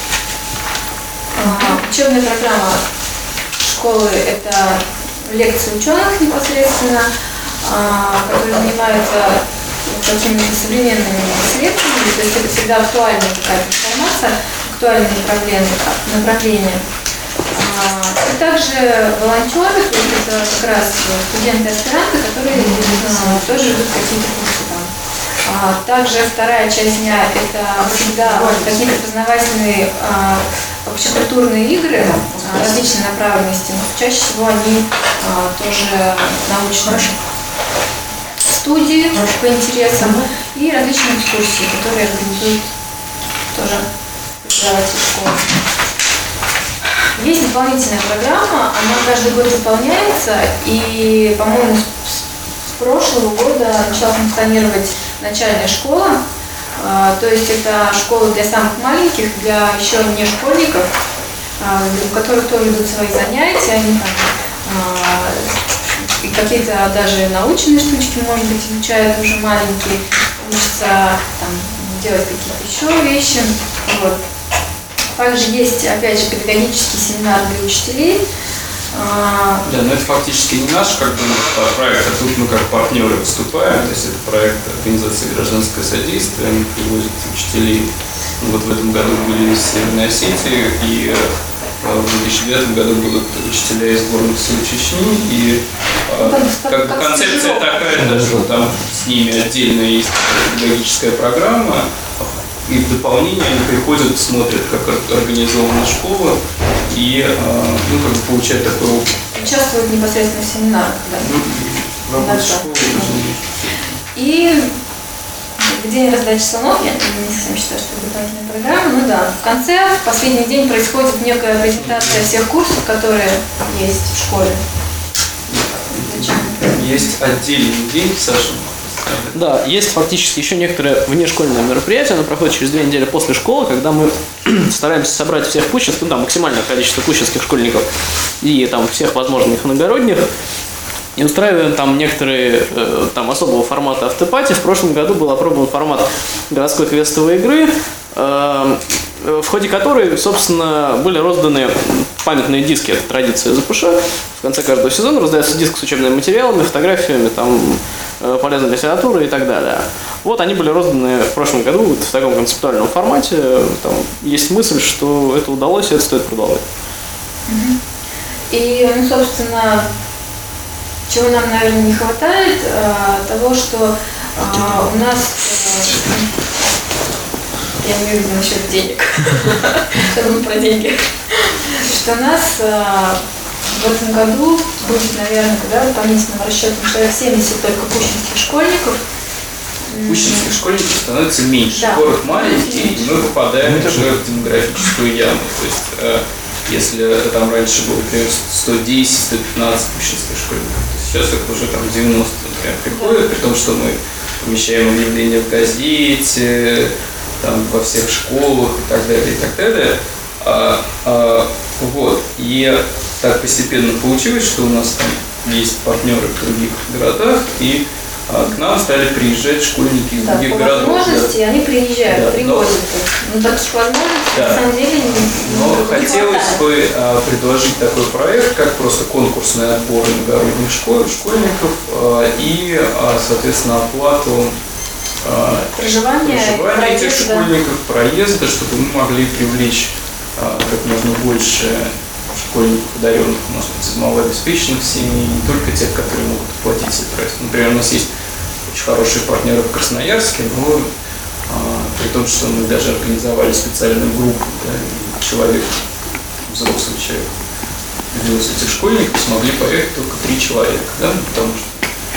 Учебная программа школы – это лекции ученых непосредственно, которые занимаются какими-то современными исследованиями, то есть это всегда актуальная какая-то информация, актуальные направления. И также волонтеры, то есть это как раз студенты-аспиранты, которые тоже ведут какие-то курсы там. Также вторая часть дня – это всегда какие-то познавательные общекультурные игры различной направленности, но чаще всего они тоже научные. Студии по интересам и различные экскурсии, которые организуют тоже преподаватели школы. Есть дополнительная программа, она каждый год выполняется, и, по-моему, с прошлого года начала функционировать начальная школа. То есть это школа для самых маленьких, для еще не школьников, у которых тоже идут свои занятия, они там и какие-то даже научные штучки, может быть, изучают уже маленькие, учатся там делать какие-то еще вещи. Вот. Также есть, опять же, педагогический семинар для учителей. Да, но это фактически не наш проект, а тут мы как партнеры выступаем. То есть это проект организации «Гражданское содействие». Они привозят учителей. Вот в этом году были из Северной Осетии, и в 2009 году будут учителя из сборных сил Чечни. И концепция такая, да, что там с ними отдельно есть педагогическая программа. И в дополнение они приходят, смотрят, как организована школа, и получают такой опыт. Участвуют непосредственно в семинарах, да? И в день раздачи слонов, я не совсем считаю, что это дополнительная программа, но да, в конце, в последний день происходит некая презентация всех курсов, которые есть в школе. Есть отдельный день, Саша. Да, есть фактически еще некоторые внешкольные мероприятия, оно проходит через 2 недели после школы, когда мы стараемся собрать всех кучинских, максимальное количество кучинских школьников и там всех возможных иногородних, и устраиваем там некоторые там особого формата автопати. В прошлом году был опробован формат городской квестовой игры, в ходе которой, собственно, были розданы памятные диски, это традиция ЗПШ. В конце каждого сезона раздается диск с учебными материалами, фотографиями, там, полезной литературы и так далее. Вот они были розданы в прошлом году вот в таком концептуальном формате. Там есть мысль, что это удалось, и это стоит продолжать. И, ну, собственно, чего нам, наверное, не хватает, того, что у нас, я имею в виду насчет денег, чтобы про деньги, что у нас в этом году будет, наверное, по местным расчетам, человек 70 только пущинских школьников. Пущинских школьников становится меньше. Да. Город маленький, и мы попадаем уже в демографическую яму. То есть, если там раньше было, например, 110-115 пущинских школьников, то сейчас это уже там 90, например, приходит, при том, что мы помещаем объявления в газете, там, во всех школах и так далее, и так далее. Вот. И так постепенно получилось, что у нас там есть партнеры в других городах, и к нам стали приезжать школьники из других по городов. возможности они приезжают, привозят их. Но таких возможностей на самом деле Но не хотелось хватает. бы предложить такой проект, как просто конкурсный отбор иногородних школьников и, соответственно, оплату Проживание этих проезда. школьников, проезда, чтобы мы могли привлечь как можно больше школьников, одаренных, может быть, из малообеспеченных семей, не только тех, которые могут оплатить себе проезд. Например, у нас есть очень хорошие партнеры в Красноярске, но при том, что мы даже организовали специальную группу, да, и человек, взрослый человек, вез этих школьников, смогли поехать только 3 человека, да, потому что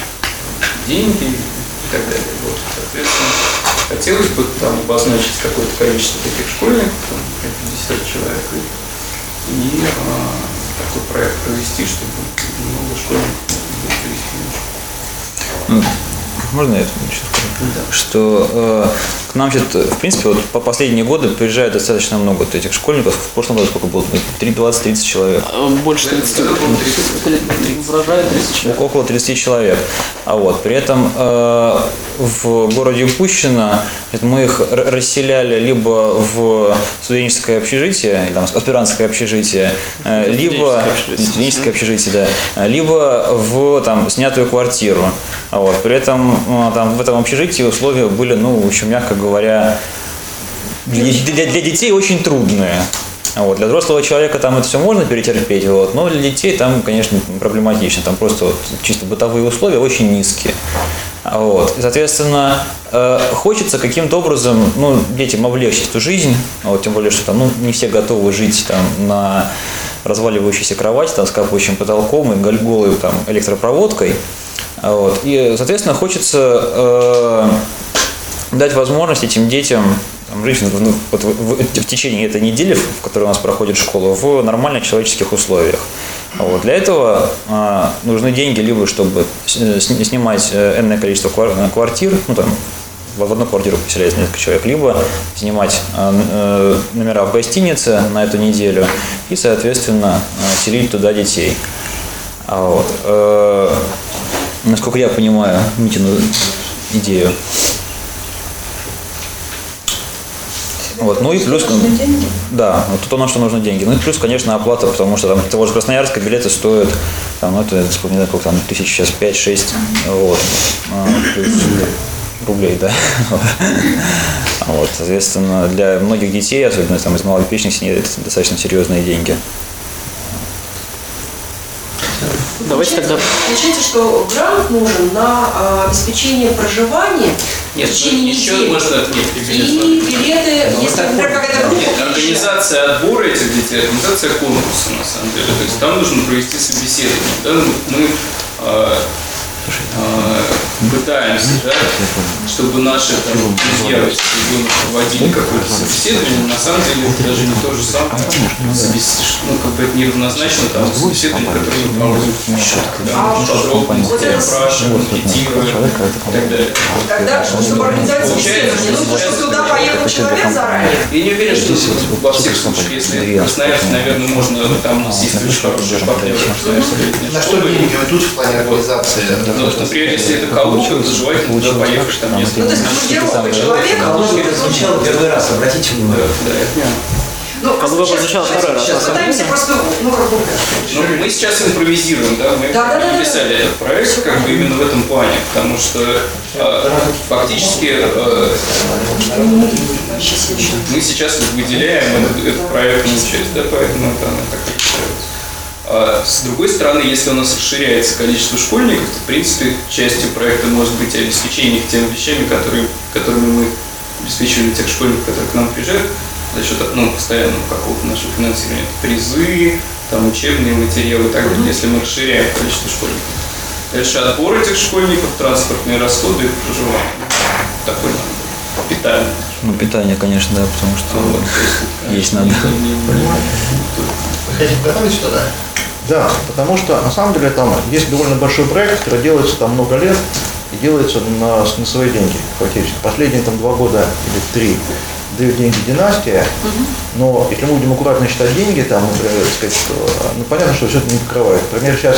деньги и так далее. Вот, соответственно, хотелось бы там обозначить какое-то количество таких школьников, там, 50 человек, и такой проект провести, чтобы много школьников было привести. Можно я это еще скажу? Да. Что к нам в принципе, вот по последние годы приезжает достаточно много вот этих школьников. В прошлом году сколько было? 20-30 человек. Больше 30. Выражает 30 человек. Около 30 человек. А вот при этом в городе Пущино мы их расселяли либо в студенческое общежитие, или там аспирантское общежитие, либо студенческое общежитие, да, либо в там снятую квартиру. А вот при этом там в этом общежитии условия были, ну, в общем, мягко говоря, для детей очень трудные. Вот. Для взрослого человека там это все можно перетерпеть, вот, но для детей там, конечно, проблематично. Там просто вот, чисто бытовые условия очень низкие. Вот. И, соответственно, хочется каким-то образом, ну, детям облегчить эту жизнь, вот, тем более, что там, ну, не все готовы жить там на разваливающейся кровати, там, с капающим потолком и голой там электропроводкой. Вот. И, соответственно, хочется дать возможность этим детям жить в течение этой недели, в которой у нас проходит школа, в нормальных человеческих условиях. Вот. Для этого нужны деньги, либо чтобы снимать энное количество квартир, ну там в одну квартиру поселяется несколько человек, либо снимать номера в гостинице на эту неделю и, соответственно, селить туда детей. Вот. Насколько я понимаю Митину идею. Вот, ну и плюс, да, вот тут у нас что нужны деньги. Ну и плюс, конечно, оплата, потому что там того же Красноярска билеты стоят, там, ну это, не знаю, сколько там, тысяч сейчас 5-6, вот, плюс рублей, да. Вот, соответственно, для многих детей, особенно там из малообеспеченных семей, это достаточно серьезные деньги. Давайте тогда. Получается, что грант нужен на обеспечение проживания в течение недели. И билеты, если, например, какая-то группа. Организация отбора этих детей, организация конкурса, на самом деле. То есть там нужно провести собеседование. Да? Мы пытаемся, да, чтобы наши друзья проводили какое-то собеседование, на самом деле это даже не то же самое, ну, как бы это неравнозначно там собеседование, которое мы проводим подробно, спрашиваем, анкетируем и так далее. Тогда, чтобы организовать собеседование, нужно, чтобы туда поехал человек заранее. Я не уверен, что во всех случаях, если Красноярск, наверное, можно, там у нас есть очень хорошие партнеры. На что деньги идут в плане организации? Ну, например, если это Калуга, то желательно туда поехать, там несколько. Ну, то есть командировка человека, оно звучало первый раз, обратите внимание. Да, это Как бы прозвучало второй раз. Сейчас пытаемся просто, ну, как бы... Ну, мы сейчас импровизируем, да, мы написали этот проект как бы именно в этом плане, потому что фактически мы сейчас выделяем эту проектную часть, да, поэтому она так и считается. С другой стороны, если у нас расширяется количество школьников, то, в принципе, частью проекта может быть обеспечение теми вещами, которыми мы обеспечивали тех школьников, которые к нам приезжают, за счет постоянного какого-то нашего финансирования. Это призы, там, учебные материалы и так далее, если мы расширяем количество школьников. Дальше отбор этих школьников, транспортные расходы и проживание. Такой питание. Ну, питание, конечно, да, потому что есть надо. Хотите добавить что-то? Да, потому что на самом деле там есть довольно большой проект, который делается там много лет и делается на свои деньги фактически. Последние там 2 года или 3 дают деньги династия, но если мы будем аккуратно считать деньги, там, например, сказать, ну понятно, что все это не покрывает. Например, сейчас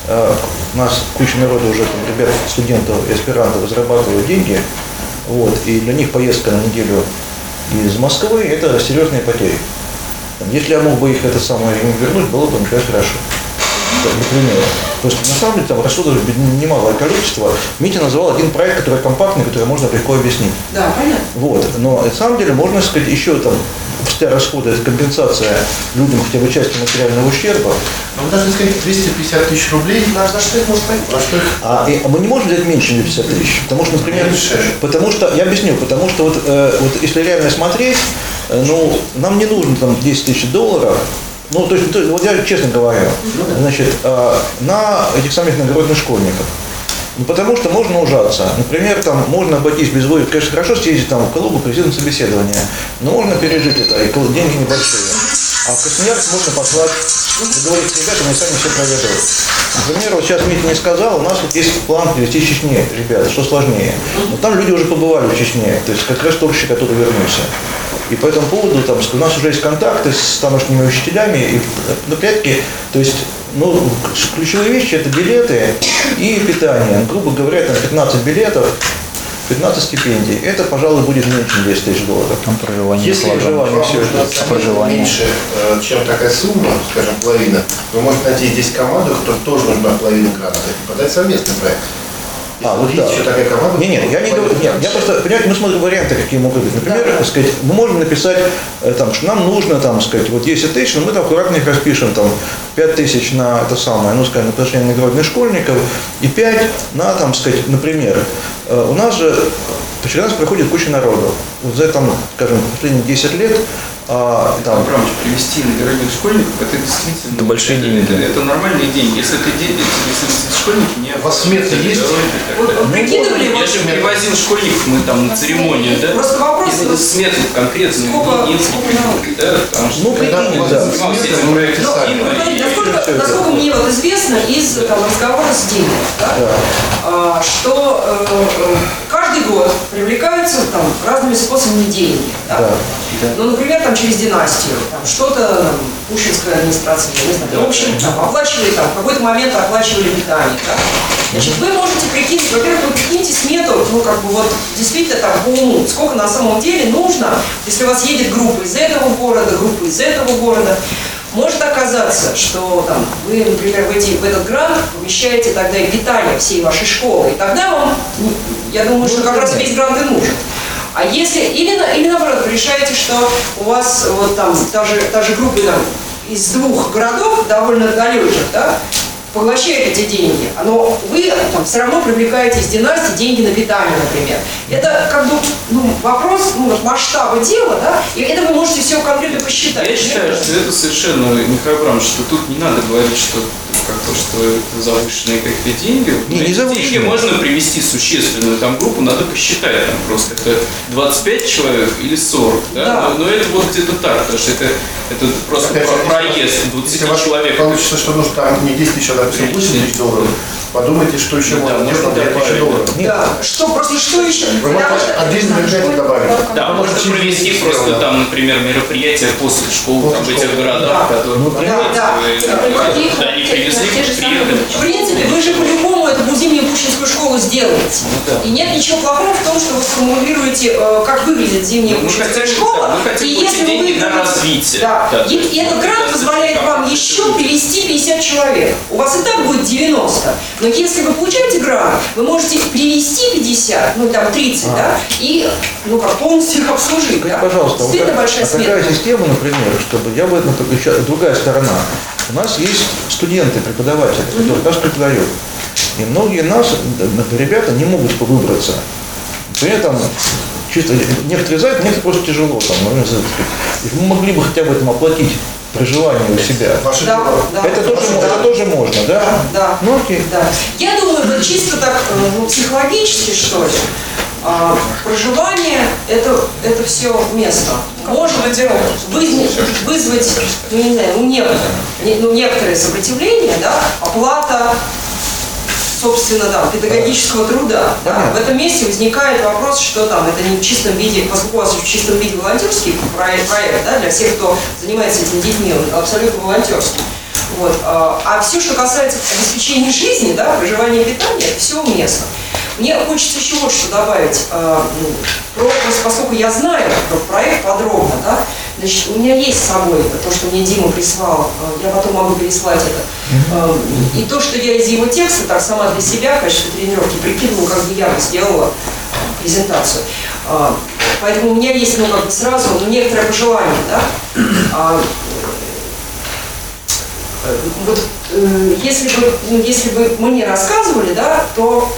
у нас куча народа уже, там, ребят, студентов и аспирантов разрабатывают деньги, вот, и для них поездка на неделю из Москвы – это серьезные потери. Если я мог бы их это самое им вернуть, было бы, например, хорошо. Например. То есть, на самом деле, там расходов немалое количество. Митя назвал один проект, который компактный, который можно легко объяснить. Да, понятно. Вот. Но на самом деле, можно сказать, еще там, пустая расходы, это компенсация людям хотя бы части материального ущерба. А вы должны сказать 250 тысяч рублей. На что их может пойти? А мы не можем взять меньше 250 тысяч. Потому что, например, я объясню, потому что вот если реально смотреть, ну, нам не нужно там 10 тысяч долларов. Ну, то есть, вот я честно говорю, значит, на этих самых иногородных школьников. Ну, потому что можно ужаться. Например, там можно обойтись без вывода. Конечно, хорошо съездить там в Калугу, провести собеседование, но можно пережить это, и деньги небольшие. А в Красноярск можно послать, договориться с ребятами, и сами все проведут. Например, вот сейчас Митя не сказал, у нас вот есть план привезти Чечне, ребята, что сложнее. Но там люди уже побывали в Чечне, то есть как раз только который вернулся. И по этому поводу там, у нас уже есть контакты с тамошними учителями, и, опять-таки, то есть, ну, ключевые вещи – это билеты и питание. Грубо говоря, там 15 билетов, 15 стипендий. Это, пожалуй, будет меньше, чем 10 тысяч долларов. Там проживание, если проживание, все это. Меньше, чем такая сумма, скажем, половина, вы можете найти здесь команду, которая тоже нужна половина гранта, и подать совместный проект. Вот есть еще такая команда? Нет, я не говорю, я просто, понимаете, мы смотрим варианты, какие могут быть. Например, сказать, мы можем написать, там, что нам нужно, там, сказать, вот 10 тысяч, но мы там аккуратно их распишем, там, 5 тысяч на это самое, ну, скажем, на отношение иногородных школьников, и 5 на, там, сказать, например, у нас же по Черкасам проходит куча народу. Вот за, там, скажем, последние 10 лет там, привести иногородних школьников, это действительно... Это большие деньги. Это нормальные деньги. Если это деньги, если школьники не... У вас сметы есть? Прикидывали? Я же привозил школьников, мы там на церемонию, да? Просто вопрос... Если смету конкретно не сколько, да? Потому что... Ну, прикинь, да. Насколько мне вот известно из там, разговора с Димой, да, что каждый год привлекаются там, разными способами деньги. Да? Ну, например, там, через династию, там, что-то Пушкинская администрация, я не знаю, в общем, там, оплачивали, там, в какой-то момент оплачивали питание. Да? Значит, вы можете прикинуть, во-первых, вы прикиньте смету, ну, как бы вот, действительно, там, по уму, сколько на самом деле нужно, если у вас едет группа из этого города, группа из этого города. Может оказаться, что там, вы, например, в этот грант помещаете тогда и питание всей вашей школы, и тогда вам, я думаю, что как раз весь грант и нужен. А если, или наоборот, вы решаете, что у вас вот там та же группа там, из 2 городов довольно далеких, да, поглощает эти деньги, но вы там, все равно привлекаете из династии деньги на питание, например. Это как бы вопрос масштаба дела, да, и это вы можете все конкретно посчитать. Я считаю, что это совершенно, Михаил Абрамович, что тут не надо говорить, что это завышенные какие-то деньги. Не деньги можно привести существенную там группу, надо посчитать там просто это 25 человек или 40, да? Да. Но это вот где-то так, потому что это просто проезд 20 человек. Получится, что нужно там не 10 тысяч, а, допустим, 8 тысяч долларов. Подумайте, что еще можно делать на 2000 долларов. Да, просто что еще? Вы можете отдельно мероприятие добавить. Да, можно провести просто там, например, мероприятия после школы там, в этих городах, которые они привезли те же самые... В принципе, вы же по-любому эту зимнюю Пущинскую школу сделаете. И нет ничего плохого в том, что вы сформулируете, как выглядит зимняя Пущинская школа. Мы И хотим если деньги вы... на развитие. Да. И этот грант позволяет вам еще привести 50 человек. У вас и так будет 90. Но если вы получаете грант, вы можете привести 50, ну там 30, да, и полностью их обслужить. Да? Пожалуйста, Действительно большая смена. такая система, например, чтобы я бы, еще другая сторона. У нас есть студенты, преподаватели, которые нас преподают. И многие ребята не могут выбраться. Например, там чисто некоторые за это, некоторые просто тяжело. Там, мы могли бы хотя бы этом оплатить проживание у себя. Это тоже можно, да? Да. Ну, окей. Да. Я думаю, вот чисто так психологически, что ли, проживание это все место. Может вызвать, ну не знаю, некоторое сопротивление, да, оплата, собственно, педагогического труда. Да. В этом месте возникает вопрос, что там это не в чистом виде, поскольку у вас в чистом виде волонтерский проект, да, для всех, кто занимается этими детьми, он абсолютно волонтерский. Вот. А все, что касается обеспечения жизни, да, проживания и питания, это все уместно. Мне хочется еще вот что добавить, поскольку я знаю про проект подробно, да, значит, у меня есть с собой то, что мне Дима прислал, я потом могу переслать это. И то, что я из его текста так сама для себя в качестве тренировки прикидывала, как бы я бы сделала презентацию. Поэтому у меня есть, сразу некоторое пожелание, да. Вот, если бы мне рассказывали, да, то,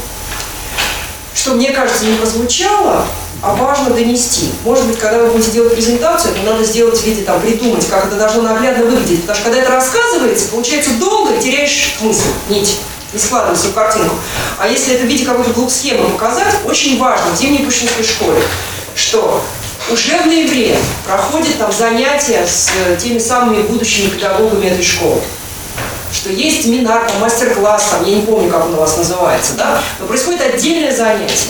что мне кажется, не прозвучало, а важно донести. Может быть, когда вы будете делать презентацию, то надо сделать в виде, придумать, как это должно наглядно выглядеть. Потому что когда это рассказывается, получается долго, и теряешь мысль, нить, не складывается в картинку. А если это в виде какой-то блок-схемы показать, очень важно в зимней Пущинской школе, что уже в ноябре проходят там занятия с теми самыми будущими педагогами этой школы. Что есть семинар, мастер-класс, я не помню, как он у вас называется, да, но происходит отдельное занятие.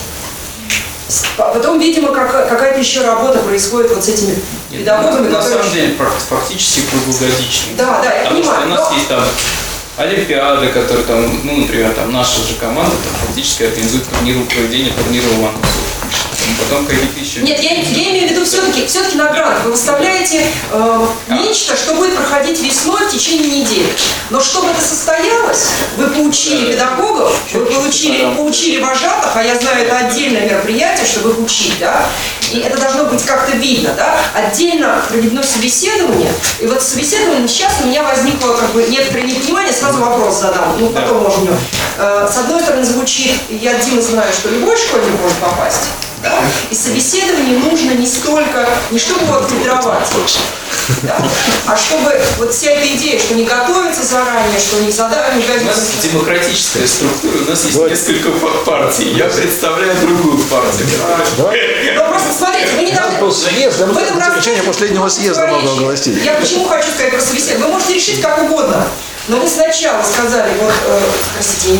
Потом, видимо, какая-то еще работа происходит вот с этими педагогами. На самом деле, фактически круглогодичный. Да, я понимаю. Потому что у нас есть там олимпиады, которые там, например, наша же команда фактически организует проведение турнира Ивановцев. Потом какие-то еще... Нет, я имею в виду все-таки на грант. Вы выставляете нечто, что будет проходить весной в течение недели. Но чтобы это состоялось, вы поучили педагогов, вы поучили вожатых, а я знаю, это отдельное мероприятие, чтобы их учить, да, и это должно быть как-то видно, да. Отдельно проведено собеседование, и вот собеседование сейчас у меня возникло некоторое непонимание, сразу вопрос задам, потом можно. С одной стороны звучит, я от Димы знаю, что любой школьник может попасть. Да? И собеседование нужно не чтобы его отфильтровать, да? А чтобы вот вся эта идея, что не готовиться заранее, что не задание... У нас демократическая структура, у нас есть несколько партий. Я представляю другую партию. Ну просто смотрите, вы не должны... Заключение последнего съезда надо огласить. Я почему хочу сказать про собеседование? Вы можете решить как угодно. Но вы сначала сказали, простите,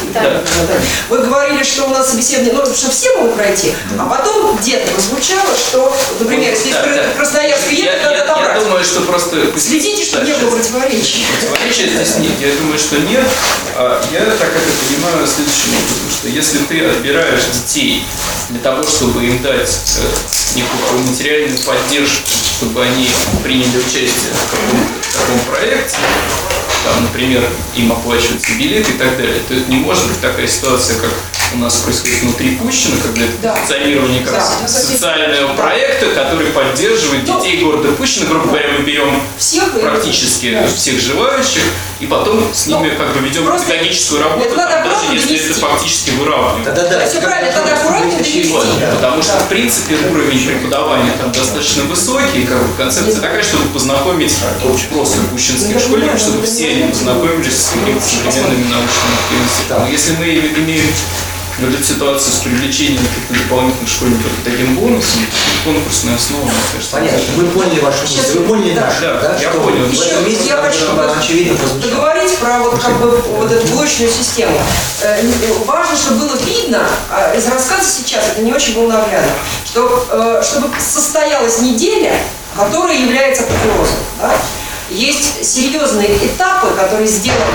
вы говорили, что у нас собеседование, что все могут пройти, а потом где-то прозвучало, что, например, если в Красноярске едет, надо отобрать. Я думаю, что просто... Следите, чтобы не было противоречий. Противоречия здесь нет. Я думаю, что нет. Я так это понимаю следующим образом, что если ты отбираешь детей для того, чтобы им дать некую материальную поддержку, чтобы они приняли участие в таком проекте, там, например, им оплачиваются билеты и так далее, то это не может быть такая ситуация, как у нас происходит внутри Пущино, когда это функционирование как социального проекта, который поддерживает детей города Пущино. Грубо говоря, мы берем практически всех желающих и потом с ними ведем педагогическую работу, даже если это фактически выравнивает. Да, все правильно, тогда аккуратнее довести. Потому что, в принципе, уровень преподавания там достаточно высокий, и концепция такая, чтобы познакомить просто пущинских школьников, чтобы все они познакомились с какими-то современными научными активностями. Но если мы имеем ситуацию с привлечением каких-то дополнительных школьников таким бонусом, конкурсная основа, мне кажется. Понятно. Мы поняли вашу мысль, вы поняли нашу, да? Я понял. Еще я хочу поговорить про эту блочную систему. Важно, чтобы было видно, из рассказа сейчас это не очень было наглядно, чтобы состоялась неделя, которая является апофеозом. Да? Есть серьезные этапы, которые сделаны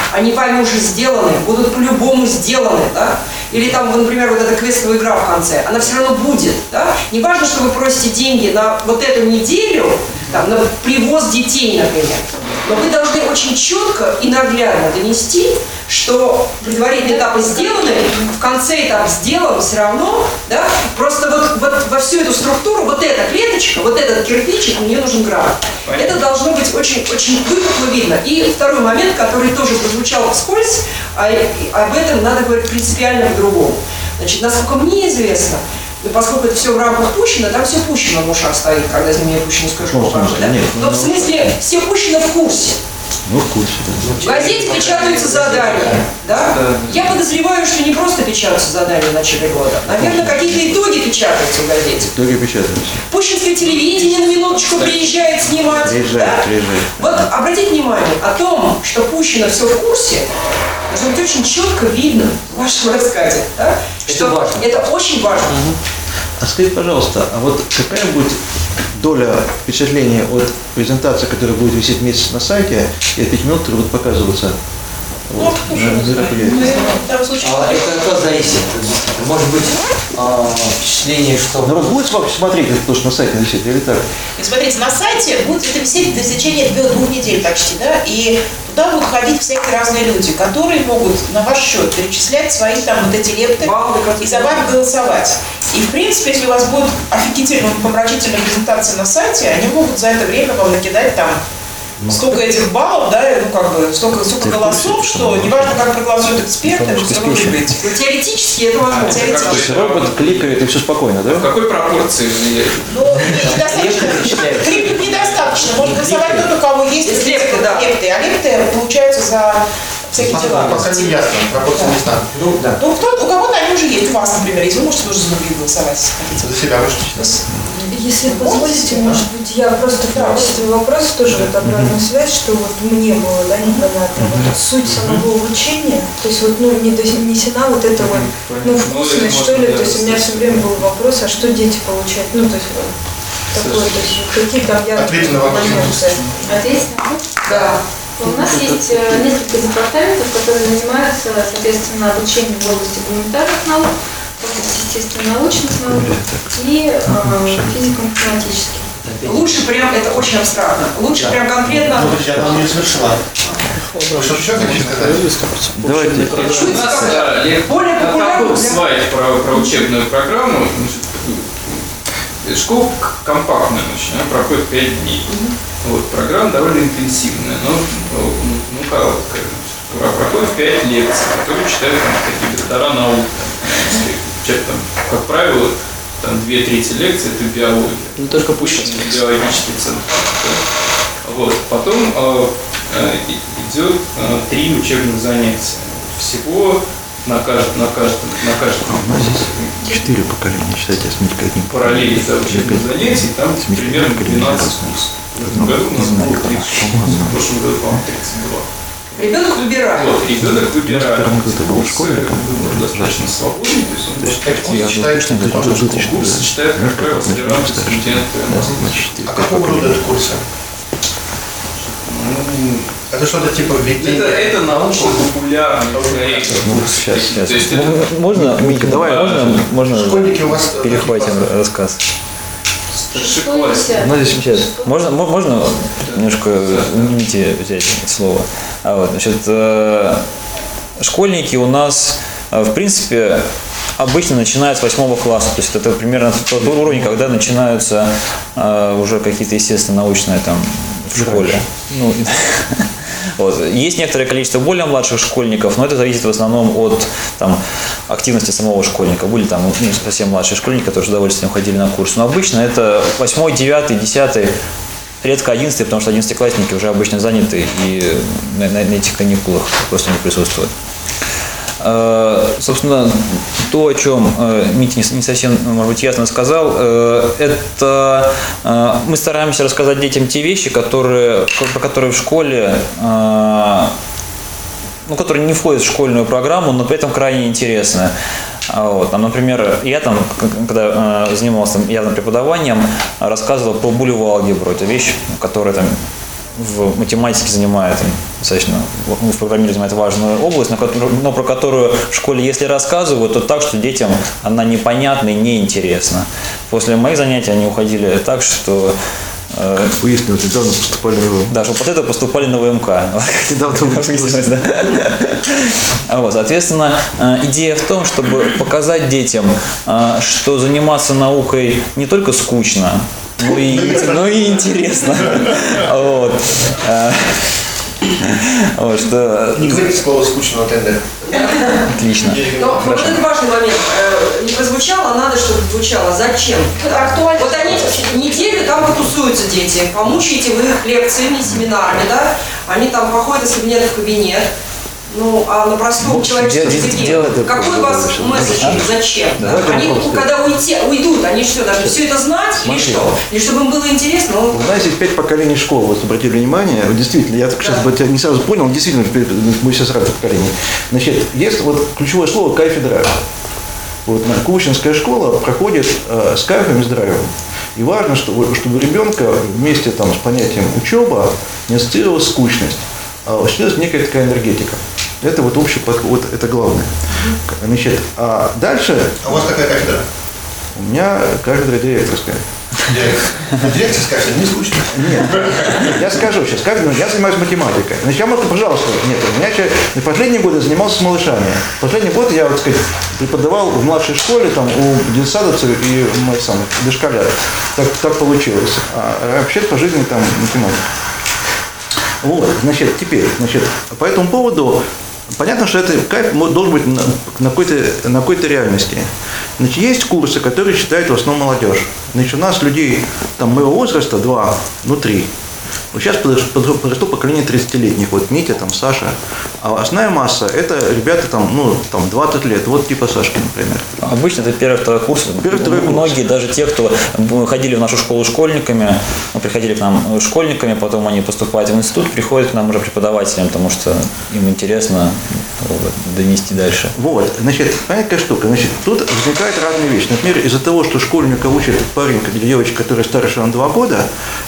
они вами уже сделаны, будут по-любому сделаны, да? Или там, например, вот эта квестовая игра в конце, она все равно будет, да? Не важно, что вы просите деньги на вот эту неделю, там, на привоз детей, например, но вы должны очень четко и наглядно донести, что предварительные этапы сделаны, в конце этап сделан все равно, да? Просто вот во всю эту структуру, вот эта клеточка, вот этот кирпичик, мне нужен грант. Это должно быть очень, очень выпукло видно. И второй момент, который тоже прозвучал вскользь, об этом надо говорить принципиально по-другому. Значит, насколько мне известно, поскольку это все в рамках Пущина, там все Пущино в ушах стоит, когда за меня Пущин скажу, да? Но в смысле, все Пущино в курсе. Ну, в курсе, В газете печатаются задания, да? Я подозреваю, что не просто печатаются задания в начале года. Наверное, какие-то итоги печатаются в газете. Итоги печатаются. Пущинское телевидение на минуточку приезжает снимать. Приезжает. Вот обратите внимание о том, что Пущино все в курсе, должно быть очень четко видно в вашем рассказе. Да? Это очень важно. А скажите, пожалуйста, а вот какая будет доля впечатления от презентации, которая будет висеть месяц на сайте, и от 5 минут, которые будут показываться вот, на мероприятии? Это как раз зависит. Может быть, впечатление, что... Народ будет смотреть то, что на сайте висит, или так? Смотрите, на сайте будет это висеть до течения 2 недель почти, да, и туда будут ходить всякие разные люди, которые могут на ваш счет перечислять свои там вот эти ленты и за вами голосовать. И, в принципе, если у вас будет офигительная, помрачительная презентация на сайте, они могут за это время вам накидать там столько этих баллов, да, ну как бы, столько голосов, что неважно, как проголосуют эксперты, вы все равно выиграете. Теоретически это возможно. Теоретически. Робот кликает, и все спокойно, да? В какой пропорции влияет? Ну, недостаточно. Кликать недостаточно. Можно голосовать тот, у кого есть лепты, а лепты получаются за всякие дела. Пока не ясно, пропорция не знаю. Ну, да. Ну, у кого-то они уже есть. У вас, например, есть. Вы можете тоже за других голосовать. За себя можете считать. Если позволите, может быть, я просто в качестве вопроса тоже вот обратную связь, что вот мне было, да, непонятно. Вот суть самого обучения, то есть вот, ну, не донесена вот эта вот, ну, вкусность, что ли, то есть у меня все время был вопрос, а что дети получают, ну, то есть вот, такое, то есть какие там Ответьте на вопрос. Ответить на вопрос? Да. У нас есть несколько департаментов, которые занимаются, соответственно, обучением в области гуманитарных наук, в области естественно-научных наук и физико-математических. Лучше прям, это очень абстрактно, лучше прям конкретно. Я там не завершила. Что еще хотите сказать? Давайте. У нас более такой слайд про учебную программу. Школа компактная, значит, проходит 5 дней. Вот, программа довольно интенсивная, но короткая. Проходит 5 лекций, которые читают там, такие доктора наук. Там, как правило, там 2/3 лекций это биология. Ну только пусть. Биологический центр. Да. Вот. Потом идет 3 учебных занятия. Всего на каждом У нас здесь 4 поколения, считайте, осьмидесятилетних. параллели за учебных занятий, там примерно 12 курсов. В этом году у нас было 30, в прошлом году, по-моему, 32. Ребенок выбирает. Вот, ребенок выбирает. Это был в школе, Достаточно свободный, то есть он может читать курсы, читает, как правило, аспиранты, студенты. А какого рода это курсы? Это что-то типа введения? Это научно-популярный Сейчас. То есть Можно, Митя, давай, можно Школьники у вас перехватим рассказ? старшеклассник. Ну, здесь сейчас. Можно немножко Мите взять слово? Значит, школьники у нас, в принципе, обычно начинают с 8 класса. То есть это примерно тот уровень, когда начинаются уже какие-то естественно-научные там в школе. Ну, вот. Есть некоторое количество более младших школьников, но это зависит в основном от там, активности самого школьника. Были там совсем младшие школьники, которые с удовольствием ходили на курс. Но обычно это 8, 9, 10, редко 11, потому что 11-классники уже обычно заняты и на этих каникулах просто не присутствуют. Собственно, то, о чем Митя не совсем, может быть, ясно сказал, это мы стараемся рассказать детям те вещи, про которые в школе, которые не входят в школьную программу, но при этом крайне интересны. Вот. Например, я там, когда занимался явным преподаванием, рассказывал про булевую алгебру. Это вещь, которая там в математике занимает достаточно, в программировании занимает важную область, но про которую в школе, если рассказывают, то так, что детям она непонятна и неинтересна. После моих занятий они уходили так, что выяснилось, недавно поступали на ВМК. Да, что после этого поступали на ВМК. Вот, соответственно, идея в том, чтобы показать детям, что заниматься наукой не только скучно, но и интересно. Вот. Вот, что... Не говорите слово «скучно» на тендере. Отлично. Но вот это важный момент. Не прозвучало, надо, чтобы звучало. Зачем? Да? Вот они неделю там потусуются дети, помучаете вы их лекциями, семинарами, да? Они там походят из кабинета в кабинет. Ну, а на простом человеческом языке какой у вас месседж? Зачем? Да? Они, когда уйдут, они что, должны все это знать или что? Или чтобы им было интересно? Вы знаете, 5 поколений школ, вот обратили внимание, действительно, я так сейчас не сразу понял, действительно, мы сейчас разных поколений. Значит, есть вот ключевое слово «кафедра». Вот Кувшинская школа проходит с кайфом и здравием. И важно, чтобы у ребенка вместе там, с понятием учеба не ассоциировалась скучность, а ассоциировалась некая такая энергетика. Это вот общий подход, это главное. Значит, а дальше... А у вас какая кафедра? У меня кафедра директорская. Директорская кафедра не скучно? Нет. Я скажу сейчас, я занимаюсь математикой. Значит, я могу, пожалуйста, нет, у меня в последние годы занимался с малышами. Последний год я, вот сказать, преподавал в младшей школе, там, у детсадовцев и дошколят. Так получилось. А вообще по жизни там математика. Вот, значит, по этому поводу понятно, что это кайф должен быть на какой-то реальности. Значит, есть курсы, которые читают в основном молодежь. Значит, у нас людей там, моего возраста 2, 3. Вот сейчас подросло поколение 30-летних, вот Митя, там, Саша. А основная масса – это ребята там, 20 лет, вот типа Сашки, например. Обычно это первый-второй курс. Многие, даже те, кто ходили в нашу школу школьниками, приходили к нам школьниками, потом они поступают в институт, приходят к нам уже преподавателям, потому что им интересно донести дальше. Вот, значит, понятная штука. Значит, тут возникают разные вещи. Например, из-за того, что школьника учит парень или девочка, которая старше на 2 года,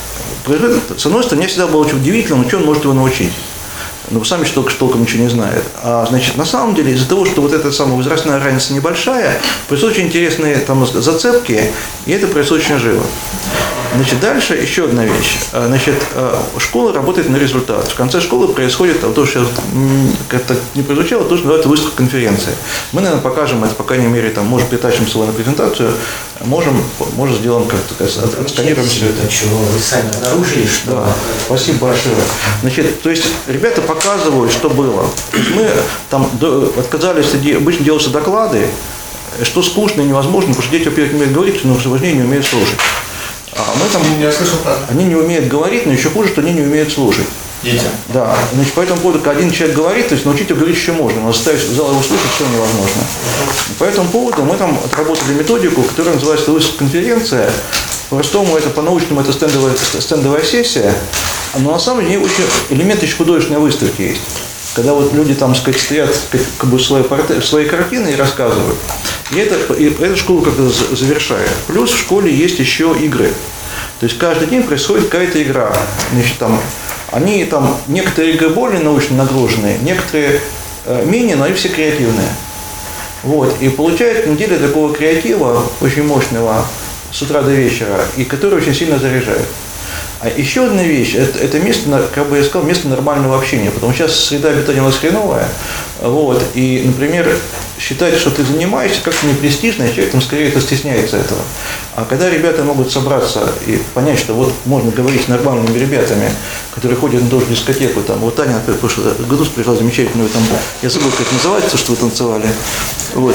с одной стороны, мне всегда было очень удивительно, что он может его научить. Но сам еще толком ничего не знает. А значит, на самом деле, из-за того, что вот эта самая возрастная разница небольшая, происходят очень интересные там зацепки, и это происходит очень живо. Значит, дальше еще одна вещь. Значит, школа работает на результат. В конце школы происходит то, что сейчас как-то не прозвучало, то, что называется выставка конференции. Мы, наверное, покажем это, по крайней мере, там, может, притащим свою на презентацию, может, сделаем как-то, отсканируем все это. Вы сами обнаружили, что... Да, спасибо большое. Значит, то есть, ребята показывают, что было. Мы там отказались, обычно делаются доклады, что скучно и невозможно, потому что дети, во-первых, не умеют говорить, но важнее, не умеют слушать. А мы там, они не умеют говорить, но еще хуже, что они не умеют слушать. Дети. Да. Значит, по этому поводу, когда один человек говорит, то есть научить его говорить еще можно, но заставить зал его слушать все невозможно. По этому поводу мы там отработали методику, которая называется выставка конференция. По-простому, это по-научному это стендовая сессия, но на самом деле очень элемент еще художественной выставки есть. Когда вот люди там, сказать, стоят как бы свои картины и рассказывают. И эту школу как-то завершает. Плюс в школе есть еще игры. То есть каждый день происходит какая-то игра. Значит, они там, некоторые игры более научно нагруженные, некоторые менее, но они все креативные. Вот. И получается неделя такого креатива, очень мощного, с утра до вечера, и который очень сильно заряжает. А еще одна вещь, это место, как бы я сказал, место нормального общения, потому что сейчас среда обитания у нас хреновая, вот, и, например, считать, что ты занимаешься, как-то не престижно, и человек там скорее это стесняется этого. А когда ребята могут собраться и понять, что вот можно говорить с нормальными ребятами, которые ходят на ту же дискотеку, там, вот Таня, например, в прошлый году пришла замечательную, там, я забыл, как называется, что вы танцевали, вот,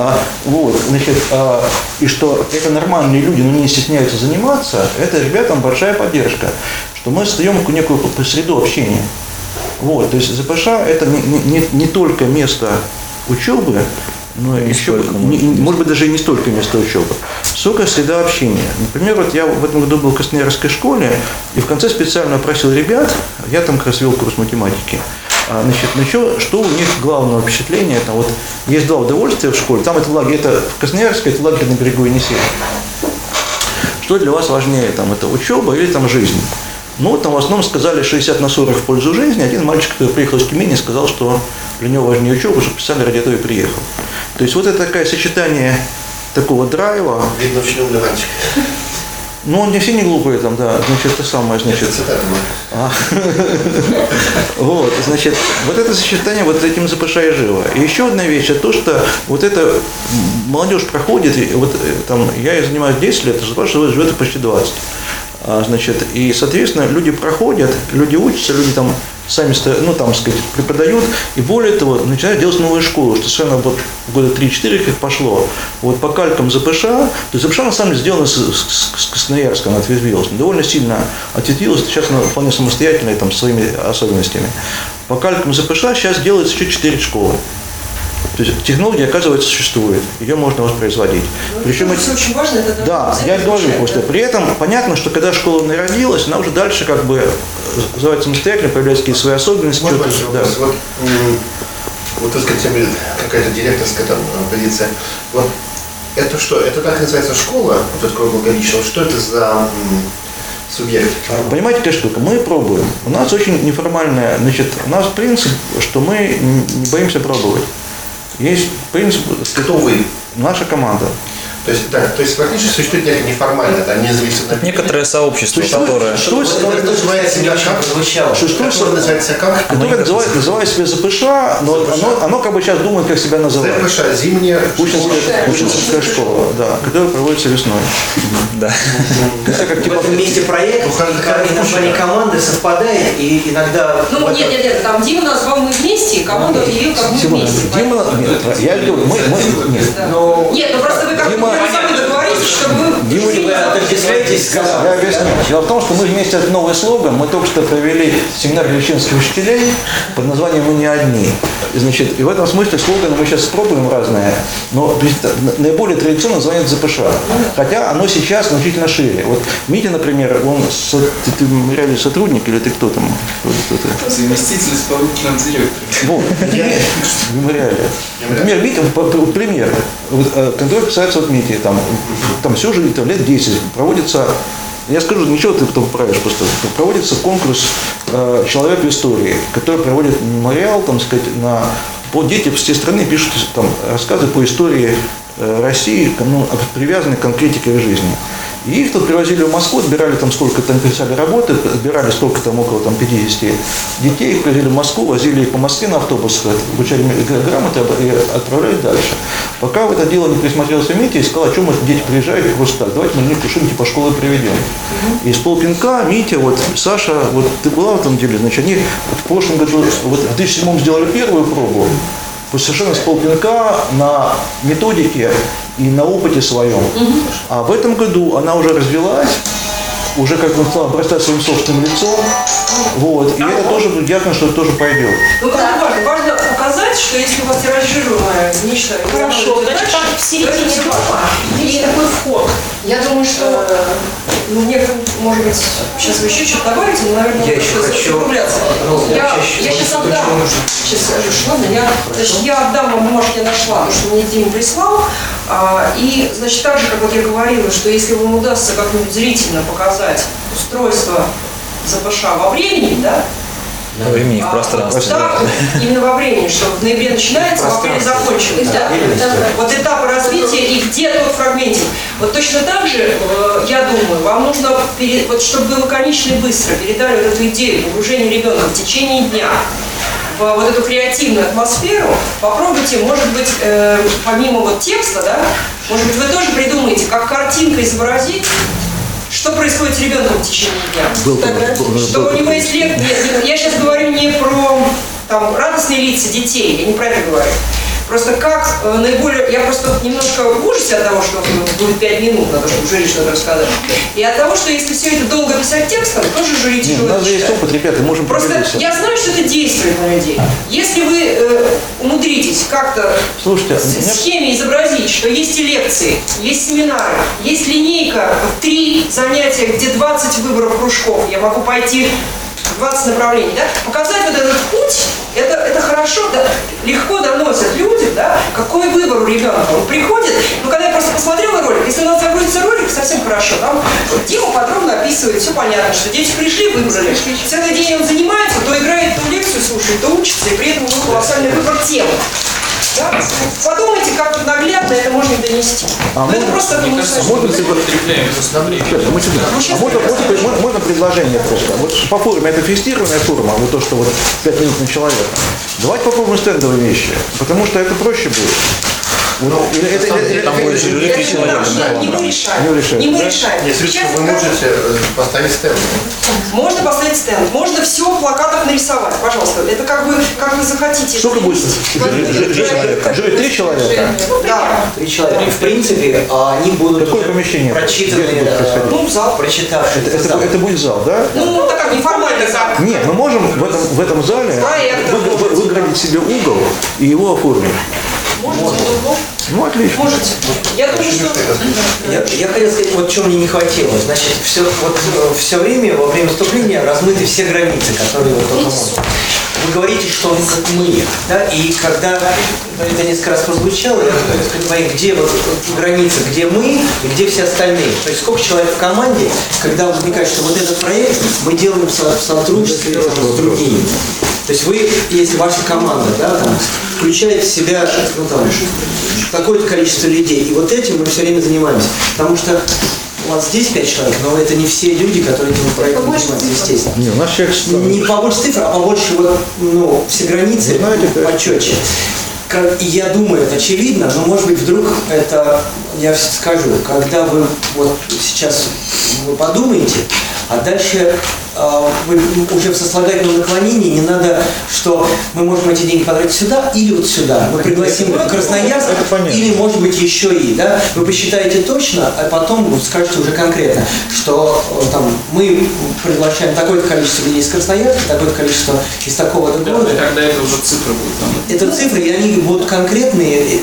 значит, и что это нормальные люди, но не стесняются заниматься, это ребятам большая поддержка, что мы создаем некую среду общения. Вот, то есть ЗПШ это не только место учебы, но еще, может быть, даже и не столько место учебы, сколько среда общения. Например, вот я в этом году был в Красноярской школе, и в конце специально опросил ребят, я там как раз вел курс математики, значит, что у них главное впечатление, там вот есть 2 удовольствия в школе, там это лагерь, это в Красноярской, это лагерь на берегу Енисея. Что для вас важнее, там, это учеба или там жизнь? Ну, там в основном сказали 60/40 в пользу жизни. Один мальчик, который приехал из Тюмени, сказал, что для него важнее учеба, что специально ради этого и приехал. То есть вот это такое сочетание такого драйва. Видно, очень умный мальчик. Ну, они все не глупые там, да, значит, это самое, значит. Вот, значит, вот это сочетание вот этим ЗПШ и живо. И еще одна вещь, это то, что вот это молодежь проходит, и вот там, я занимаюсь 10 лет, ЗПШ живет почти 20. Значит, и, соответственно, люди проходят, люди учатся, люди там сами, ну, там, сказать, преподают, и более того, начинают делать новые школы, что совершенно вот года 3-4 как пошло. Вот по калькам ЗПШ, то есть ЗПШ на самом деле сделана с Красноярска, она ответвилась, довольно сильно ответвилась, сейчас она вполне самостоятельная, там, своими особенностями. По калькам ЗПШ сейчас делается еще 4 школы. То есть технология, оказывается, существует, ее можно воспроизводить. Причем это очень важно, это да, я говорю просто. При этом понятно, что когда школа народилась, она уже дальше как бы развивается самостоятельно, появляются какие-то свои особенности. Можно большой вопрос? Вот, так сказать, какая-то директорская там позиция. Вот это что? Это так называется школа, вот такое Благовещенск. Что это за субъект? Понимаете, какая штука? Мы пробуем. У нас очень неформальная, значит, у нас принцип, что мы не боимся пробовать. Есть принцип. Кто вы? Наша команда. То есть фактически существует некое неформальное, это не зависит от... Некоторое сообщество, которое... Которое называет себя как? Которое называется как? Которое называет себя ЗПШ, но оно как бы сейчас думает, как себя называет. ЗПШ, зимняя... Ученическая школа, да, которая проводится весной. Да. Это как типа вместе проект, и название команды совпадает, и иногда... Ну, нет, там Дима назвал «Мы вместе», и команду объявил как «Мы вместе». Дима, я говорю, мы нет. Нет, ну просто вы как сами договорились, чтобы вы отождествляетесь. Я объясню. Дело в том, что мы вместе от новый слоган, мы только что провели семинар для чеченских учителей под названием «Мы не одни». Значит, и в этом смысле слоганы мы сейчас пробуем разные, но наиболее традиционно называется ЗПШ. Хотя оно сейчас значительно шире. Вот Митя, например, он ты реальный сотрудник или ты кто там? Заместитель исполнительного директора. Вот, в мемориале. Например, Митя, пример, который касается вот Мити, там все же там, лет 10 проводится, я скажу, ничего ты потом поправишь, просто проводится конкурс «Человек в истории», который проводит мемориал, там сказать, дети всей страны пишут там рассказы по истории России, привязанные к конкретике их жизни. И их тут привозили в Москву, отбирали там сколько там писали работы, отбирали сколько там, около там 50 детей, их привозили в Москву, возили их по Москве на автобусах, обучали грамоты и отправляли дальше. Пока в это дело не присмотрелся Митя и сказал, а что мы дети приезжают, просто так, давайте мы их решим, типа школы приведем. И с полпинка Митя, вот Саша, вот ты была в этом деле, значит, они в прошлом году, вот в 2007 сделали первую пробу, совершенно с полпинка на методике и на опыте своем. А в этом году она уже развилась, уже как бы стала обрастать своим собственным лицом. Вот. И это тоже ясно, что это тоже пойдет. Ну, важно показать, что если у вас тиражируемое нечто... Хорошо, значит, там в середине дома есть такой вход. Я думаю, что некоторым, может быть, сейчас вы еще что-то добавите, но, наверное, я еще хочу закругляться. Я сейчас отдам. Сейчас скажу, что значит, я отдам вам бумажку, я нашла, то, что мне Дима прислал. И, значит, так же, как вот я говорила, что если вам удастся как-нибудь зрительно показать устройство ЗПШ во времени, да? Во времени, в пространстве. Да, именно во времени, что в ноябре начинается, в апреле закончилось. Да? Вот этапы развития и где тот фрагментик. Вот точно так же, я думаю, вам нужно, вот, чтобы вы лаконично и быстро передали вот эту идею погружения ребенка в течение дня в вот эту креативную атмосферу, попробуйте, может быть, помимо вот текста, да, может быть, вы тоже придумаете, как картинкой изобразить, что происходит с ребенком в течение дня. Что у него есть лет. Я сейчас говорю не про там, радостные лица детей, я не про это говорю. Просто как наиболее... Я просто немножко в ужасе от того, что будет 5 минут на то, чтобы жюри что-то рассказать. И от того, что если все это долго писать текстом, тоже жюри тяжело. У нас есть опыт, ребята, можем просто я знаю, что это действует на людей. Если вы умудритесь как-то в схеме изобразить, что есть и лекции, есть семинары, есть линейка в 3 занятия, где 20 выборов кружков, я могу пойти 20 направлений, да? Показать вот этот путь, это хорошо, да, легко доносят людям, да, какой выбор у ребенка. Он приходит, когда я просто посмотрела ролик, если у нас загрузится ролик, совсем хорошо. Там Дима подробно описывает, все понятно, что дети пришли, выбрали. Целый день он занимается, то играет, то лекцию слушает, то учится, и при этом у него колоссальный выбор тем. Да? Подумайте, как наглядно это можно донести. Это просто мне кажется, можно можно предложение просто. Вот по форме это фиксированная форма, вот то, что вот 5 минут на человека. Давайте попробуем стендовые вещи, потому что это проще будет. Не мы решаем. Если вы можете поставить стенд. Можно поставить стенд, можно все в плакатах нарисовать, пожалуйста. Это как вы захотите. Сколько будет? Жить 3 человека? Да. 3 человека. В принципе, они будут Какое помещение? прочитаны, зал. Прочитавшие это будет зал, да? Ну, так как неформально зал. Нет, мы можем в этом зале выградить себе угол и его оформить. Можете? Ну, отлично. Можете. Я думаю, что... Я хотел сказать, вот чего мне не хватило. Значит, все время, во время выступления размыты все границы, которые вот только можно. Вы говорите, что мы, да, и когда это несколько раз прозвучало, я говорю, где вот граница, где мы и где все остальные. То есть сколько человек в команде, когда возникает, что вот этот проект мы делаем в сотрудничестве с другими. То есть вы, если ваша команда, да, там, включает в себя какое-то количество людей, и вот этим мы все время занимаемся. Потому что у вас здесь 5 человек, но это не все люди, которые этим проектом занимаются, естественно. Не, у нас человек... Не побольше цифр, а побольше все границы почетче. И я думаю, это очевидно, но может быть вдруг это, я скажу, когда вы вот сейчас вы подумаете, а дальше вы уже в сослагательном наклонении не надо, что мы можем эти деньги потратить сюда или вот сюда. Мы пригласим Красноярск или может быть еще и, да, вы посчитаете точно, а потом скажете уже конкретно, что там мы приглашаем такое-то количество людей из Красноярска, такое-то количество из такого-то города. Да, тогда это уже цифры будут. Это цифры, и они будут конкретные,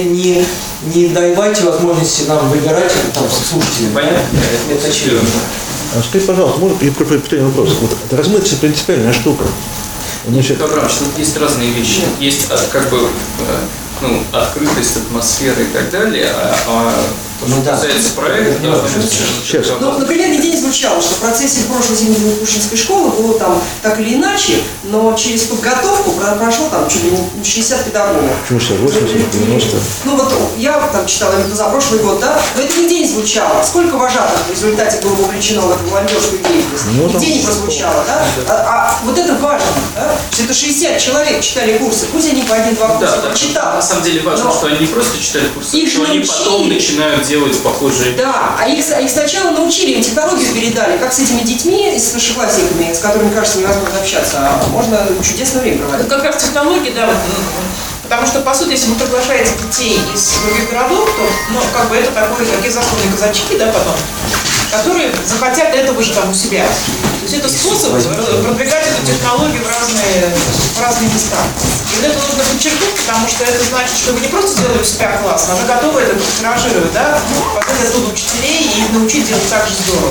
не давайте возможности нам выбирать там слушателям. Понятно? Это очевидно. Скажите, пожалуйста, можно повторить вопрос? Вот размытость принципиальная штука. Значит, тут есть разные вещи. Есть как бы открытость атмосферы и так далее, то, что касается проекта, например, нигде не звучало, что в процессе прошлой зимней Пушкинской школы было там так или иначе, но через подготовку прошло там чуть ли не 60 педагогов. Почему 80, 90? Ну вот я там читала позапрошлый год, да, но это нигде не звучало. Сколько вожатых в результате было вовлечено в эту волонтерскую деятельность? Нигде не прозвучало, да? А вот это важно, да? Это 60 человек читали курсы, пусть они по 1-2 курса прочитали. На самом деле важно, что они не просто читали курсы, что они потом начинают делать похожие. Да, а их сначала научили, им технологию передали, как с этими детьми и с старшеклассниками, с которыми, кажется, невозможно общаться, а можно чудесное время проводить. Как раз технологии, да, потому что, по сути, если вы приглашаете детей из других городов, то, это такие заслуженные казачки, да, потом, которые захотят этого же там у себя. То есть это способ продвигать эту технологию в разные места. И вот это нужно подчеркнуть, потому что это значит, что вы не просто делаете у себя классно, а вы готовы это тиражировать, да, позвать оттуда учителей и их научить делать так же здорово.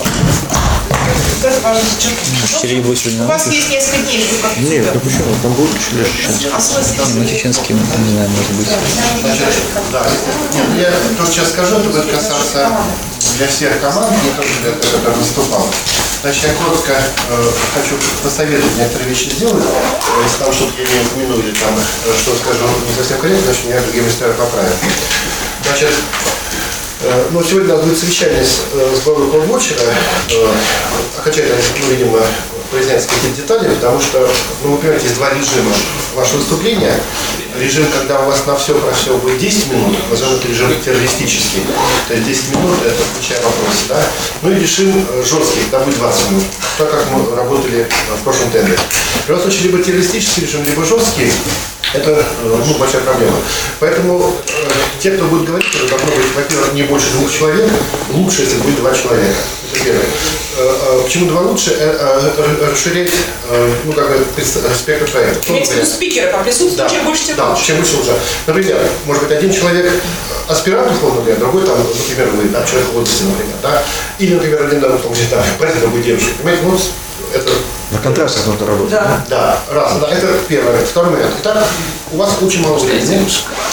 Это важно подчеркнуть. У вас есть несколько дней, чтобы как-то... Нет, ну почему? Там будут чеченские. А смысл? Ну, чеченские, не знаю, может быть. Да. Я то, что сейчас скажу, это будет касаться для всех команд, не только для тех, кто выступал. Значит, я коротко хочу посоветовать некоторые вещи сделать. Если там что-то я не упомяну или там что скажу не совсем корректно, значит, меня другие мастера поправят. Значит, сегодня у нас будет совещание с главой Колбочера. Окончательно, видимо, проясняются какие-то детали, потому что, вы понимаете, есть 2 режима вашего выступления. Режим, когда у вас на все про все будет 10 минут, назовем это режим террористический. То есть 10 минут, это включая вопросы, да. Ну и режим жесткий, когда будет 20 минут, так как мы работали в прошлом тендере. В любом случае, либо террористический режим, либо жесткий. Это большая проблема. Поэтому те, кто будет говорить, это должно быть, во-первых, не больше 2 человек, лучше, если будет 2 человека. Это первое. Почему 2 лучше? Расширять спектр проекта. Имеется в виду спикеры, по присутствию, чем больше, тем лучше. Чем больше лучше. Например, может быть, один человек аспирант, условно говоря, другой там, например, вы там человек в возрасте, например, да? Или, например, один там, где-то парень, другой девушка. Понимаете, это контрастах нужно работать. Да. Да, раз. Да, это первый момент. Второй момент. Итак, у вас очень мало времени.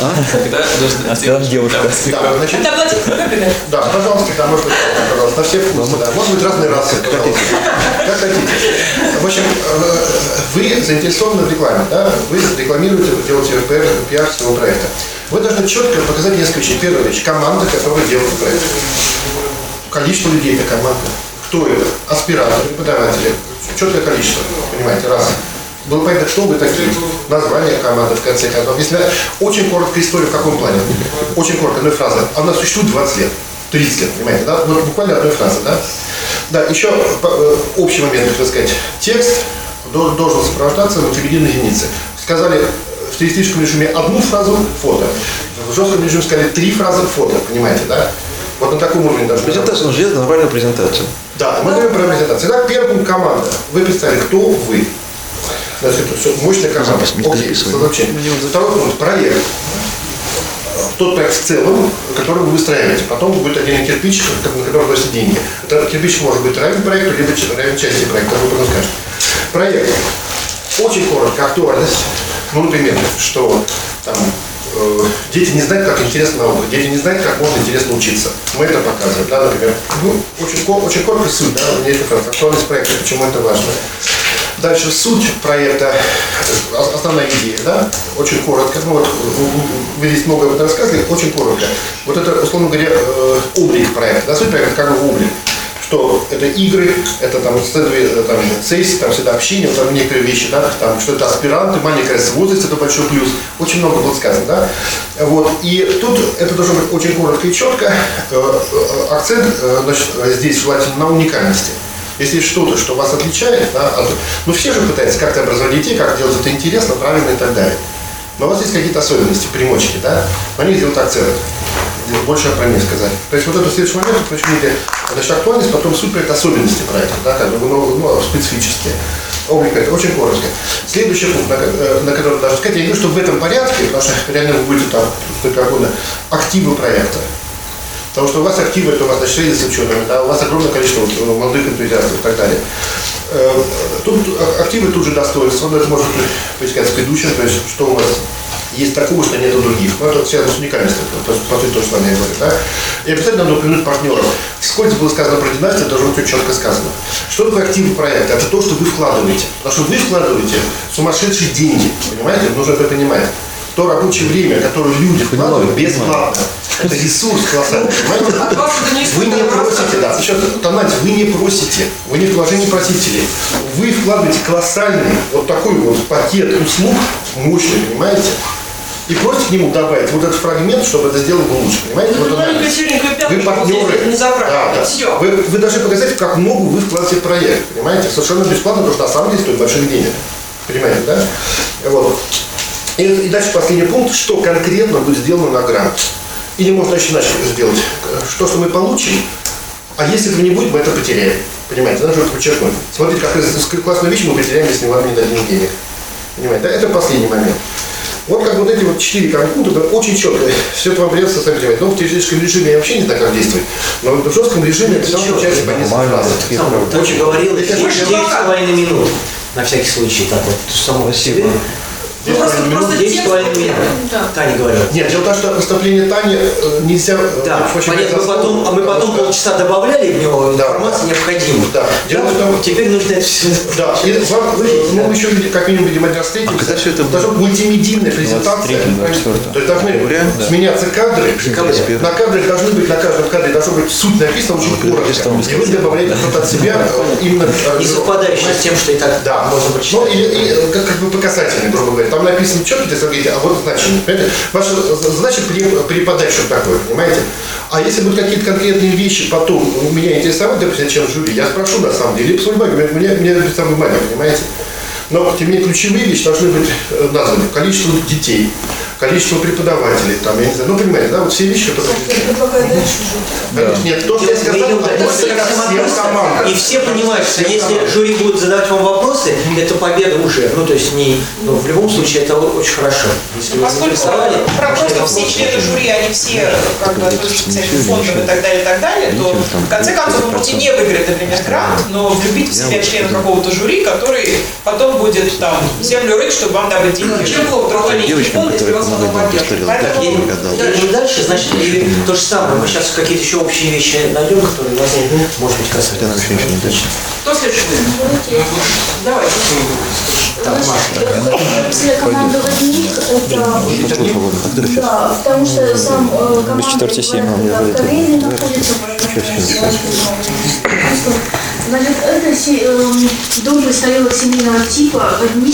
Когда девушка. Да, значит, да, пожалуйста, да, может быть, пожалуйста, на все вкусы, да. Может быть, разные расы, пожалуйста. Как хотите. В общем, вы заинтересованы в рекламе, да? Вы рекламируете, вы делаете пиар своего проекта. Вы должны четко показать несколько вещей. Первая вещь – команда, которая делает проект. Количество людей этой команды. Кто это? Аспиранты, преподаватели. Четкое количество, понимаете, раз. Было понятно, кто вы такие. Название команды, в конце концов. Если очень короткая история, в каком плане? Очень короткая, одной фразы. Она существует 20 лет, 30 лет, понимаете, да? Вот буквально одной фразы, да? Да, еще общий момент, так сказать. Текст должен сопровождаться мультимедийной единицей. Сказали в стилистическом режиме одну фразу, фото. В жестком режиме сказали 3 фразы, фото, понимаете, да? Вот на таком уровне должны. Презентация нужно сделать нормальную презентацию. Да, мы говорим про презентацию. Итак, первый пункт — команда. Вы представили, кто вы. Значит, это все мощная команда. Окей, сообщение. Второй пункт — проект. Тот проект в целом, который вы выстраиваете. Потом будет отдельный кирпич, на который вносят деньги. Этот кирпич может быть равен проекту, либо равен части проекта, как вы потом скажете. Проект. Очень коротко, актуальность. Ну, например, что там дети не знают, как интересна наука, дети не знают, как можно интересно учиться. Мы это показываем, да, например. Ну, очень коротко суть, да, несколько фраз. Актуальность проекта, почему это важно. Дальше суть проекта, основная идея, да, очень коротко. Ну, вот, вы здесь много об этом рассказывали, очень коротко. Вот это, условно говоря, облик проекта, да, суть проекта как бы облик. Что это игры, это там сессии, там всегда общение, там некоторые вещи, да, там, что это аспиранты, маленькая разница в возрасте, это большой плюс. Очень много было сказано, да. Вот. И тут это должно быть очень коротко и четко. Акцент, значит, здесь желательно на уникальности. Если есть что-то, что вас отличает, да, ну все же пытаются как-то образовать детей, как делать это интересно, правильно и так далее. Но у вас есть какие-то особенности, примочки, да, на них сделать акцент. Больше про них сказать. То есть вот этот следующий момент, почему значит, актуальность, потом суть проекта, особенности проекта, да, как бы, ну, специфические. Облик это очень коротко. Следующий пункт, на который даже сказать, я говорю, что в этом порядке, потому что реально вы будете там, как угодно, активы проекта. Потому что у вас активы, это у вас начали с учеными, да, у вас огромное количество молодых энтузиастов и так далее. Тут активы тут же достоинства, но это может поискать с предыдущим, то есть что у вас есть такого, что нет у других. Но это связано с уникальностью, по сути, то, что я говорю. Да? И обязательно надо упомянуть партнеров. Сколько было сказано про династию, должно быть четко сказано. Что такое активы проекта? Это то, что вы вкладываете. Потому что вы вкладываете сумасшедшие деньги. Понимаете? Нужно это понимать. То рабочее время, которое люди вкладывают, бесплатно. Это ресурс колоссальный, понимаете? Вы не просите, да, еще тональность, вы не просите, вы не в положении просителей. Вы вкладываете колоссальный вот такой вот пакет услуг, мощный, понимаете? И просите к нему добавить вот этот фрагмент, чтобы это сделать лучше, понимаете? Вот вы партнеры, да. Вы должны показать, как много вы вкладываете в проект, понимаете? Совершенно бесплатно, потому что на самом деле стоит больших денег. Понимаете, да? Вот. И дальше последний пункт, что конкретно будет сделано на грант. Или можно еще иначе сделать. Что мы получим, а если этого не будет, мы это потеряем. Понимаете, надо это подчеркнуть. Смотрите, какую классную вещь мы потеряем, если вам не дадим денег. Понимаете, да? Это последний момент. Вот как вот эти вот 4 пункта, очень четко. Все это вам придется сами понимать. Но в теоретическом режиме я вообще не знаю, как действовать. Но в жестком режиме это все получается по несколько фраз. Ты говорил 9,5 минут. На всякий случай, так вот. Само себе. Просто 9,5 минут. Таня говорила. Нет, дело в том, что выступление Тани нельзя... Да, понятно, мы потом полчаса добавляли в него информацию необходимую. Да. Дело в том, теперь нужно это все... Да, и мы еще как минимум видим один раз встретимся. Когда все это должна быть мультимедийная презентация. То есть должны сменяться кадры. На кадрах должны быть, на каждом кадре должна быть суть написана очень коротко. И вы добавляете что-то от себя именно... Не совпадающее с тем, что и так можно прочитать. Ну, и как бы по касательной, грубо говоря. Там написано четко, если вы говорите, а вот значение. Понимаете? Ваша задача преподать что-то такое, понимаете? А если будут какие-то конкретные вещи потом меня интересовать, допустим, чем жюри, я спрошу на самом деле, либо бумаги, мне самая бумага, понимаете? Но, тем не менее, ключевые вещи должны быть названы. Количество детей, количеством преподавателей, там, я не знаю, ну, понимаете, да, вот все вещи, которые... Конечно, нет, то, что я сказал, относится ко всем командам. И все понимают, что если жюри будет задавать вам вопросы, это победа уже. Ну, то есть, в любом случае, это очень хорошо. Если вы Поскольку просто все члены жюри, они все как бы относятся к всяким фондам и так далее, то в конце концов вы можете не выиграть, например, грант, но влюбить в себя члена какого-то жюри, который потом будет там землю рыть, чтобы вам добыть деньги. Чем плохо трудолетний фонд, если вас потом поддерживает? И дальше, значит, и то же самое. Мы сейчас какие-то еще общие вещи найдем, которые вас, может быть, касаются. Кто следующий? Давай. Команда «Возник» это... Да, потому что сам команда в Карелии находится. Значит, это дом престарелых семейного типа.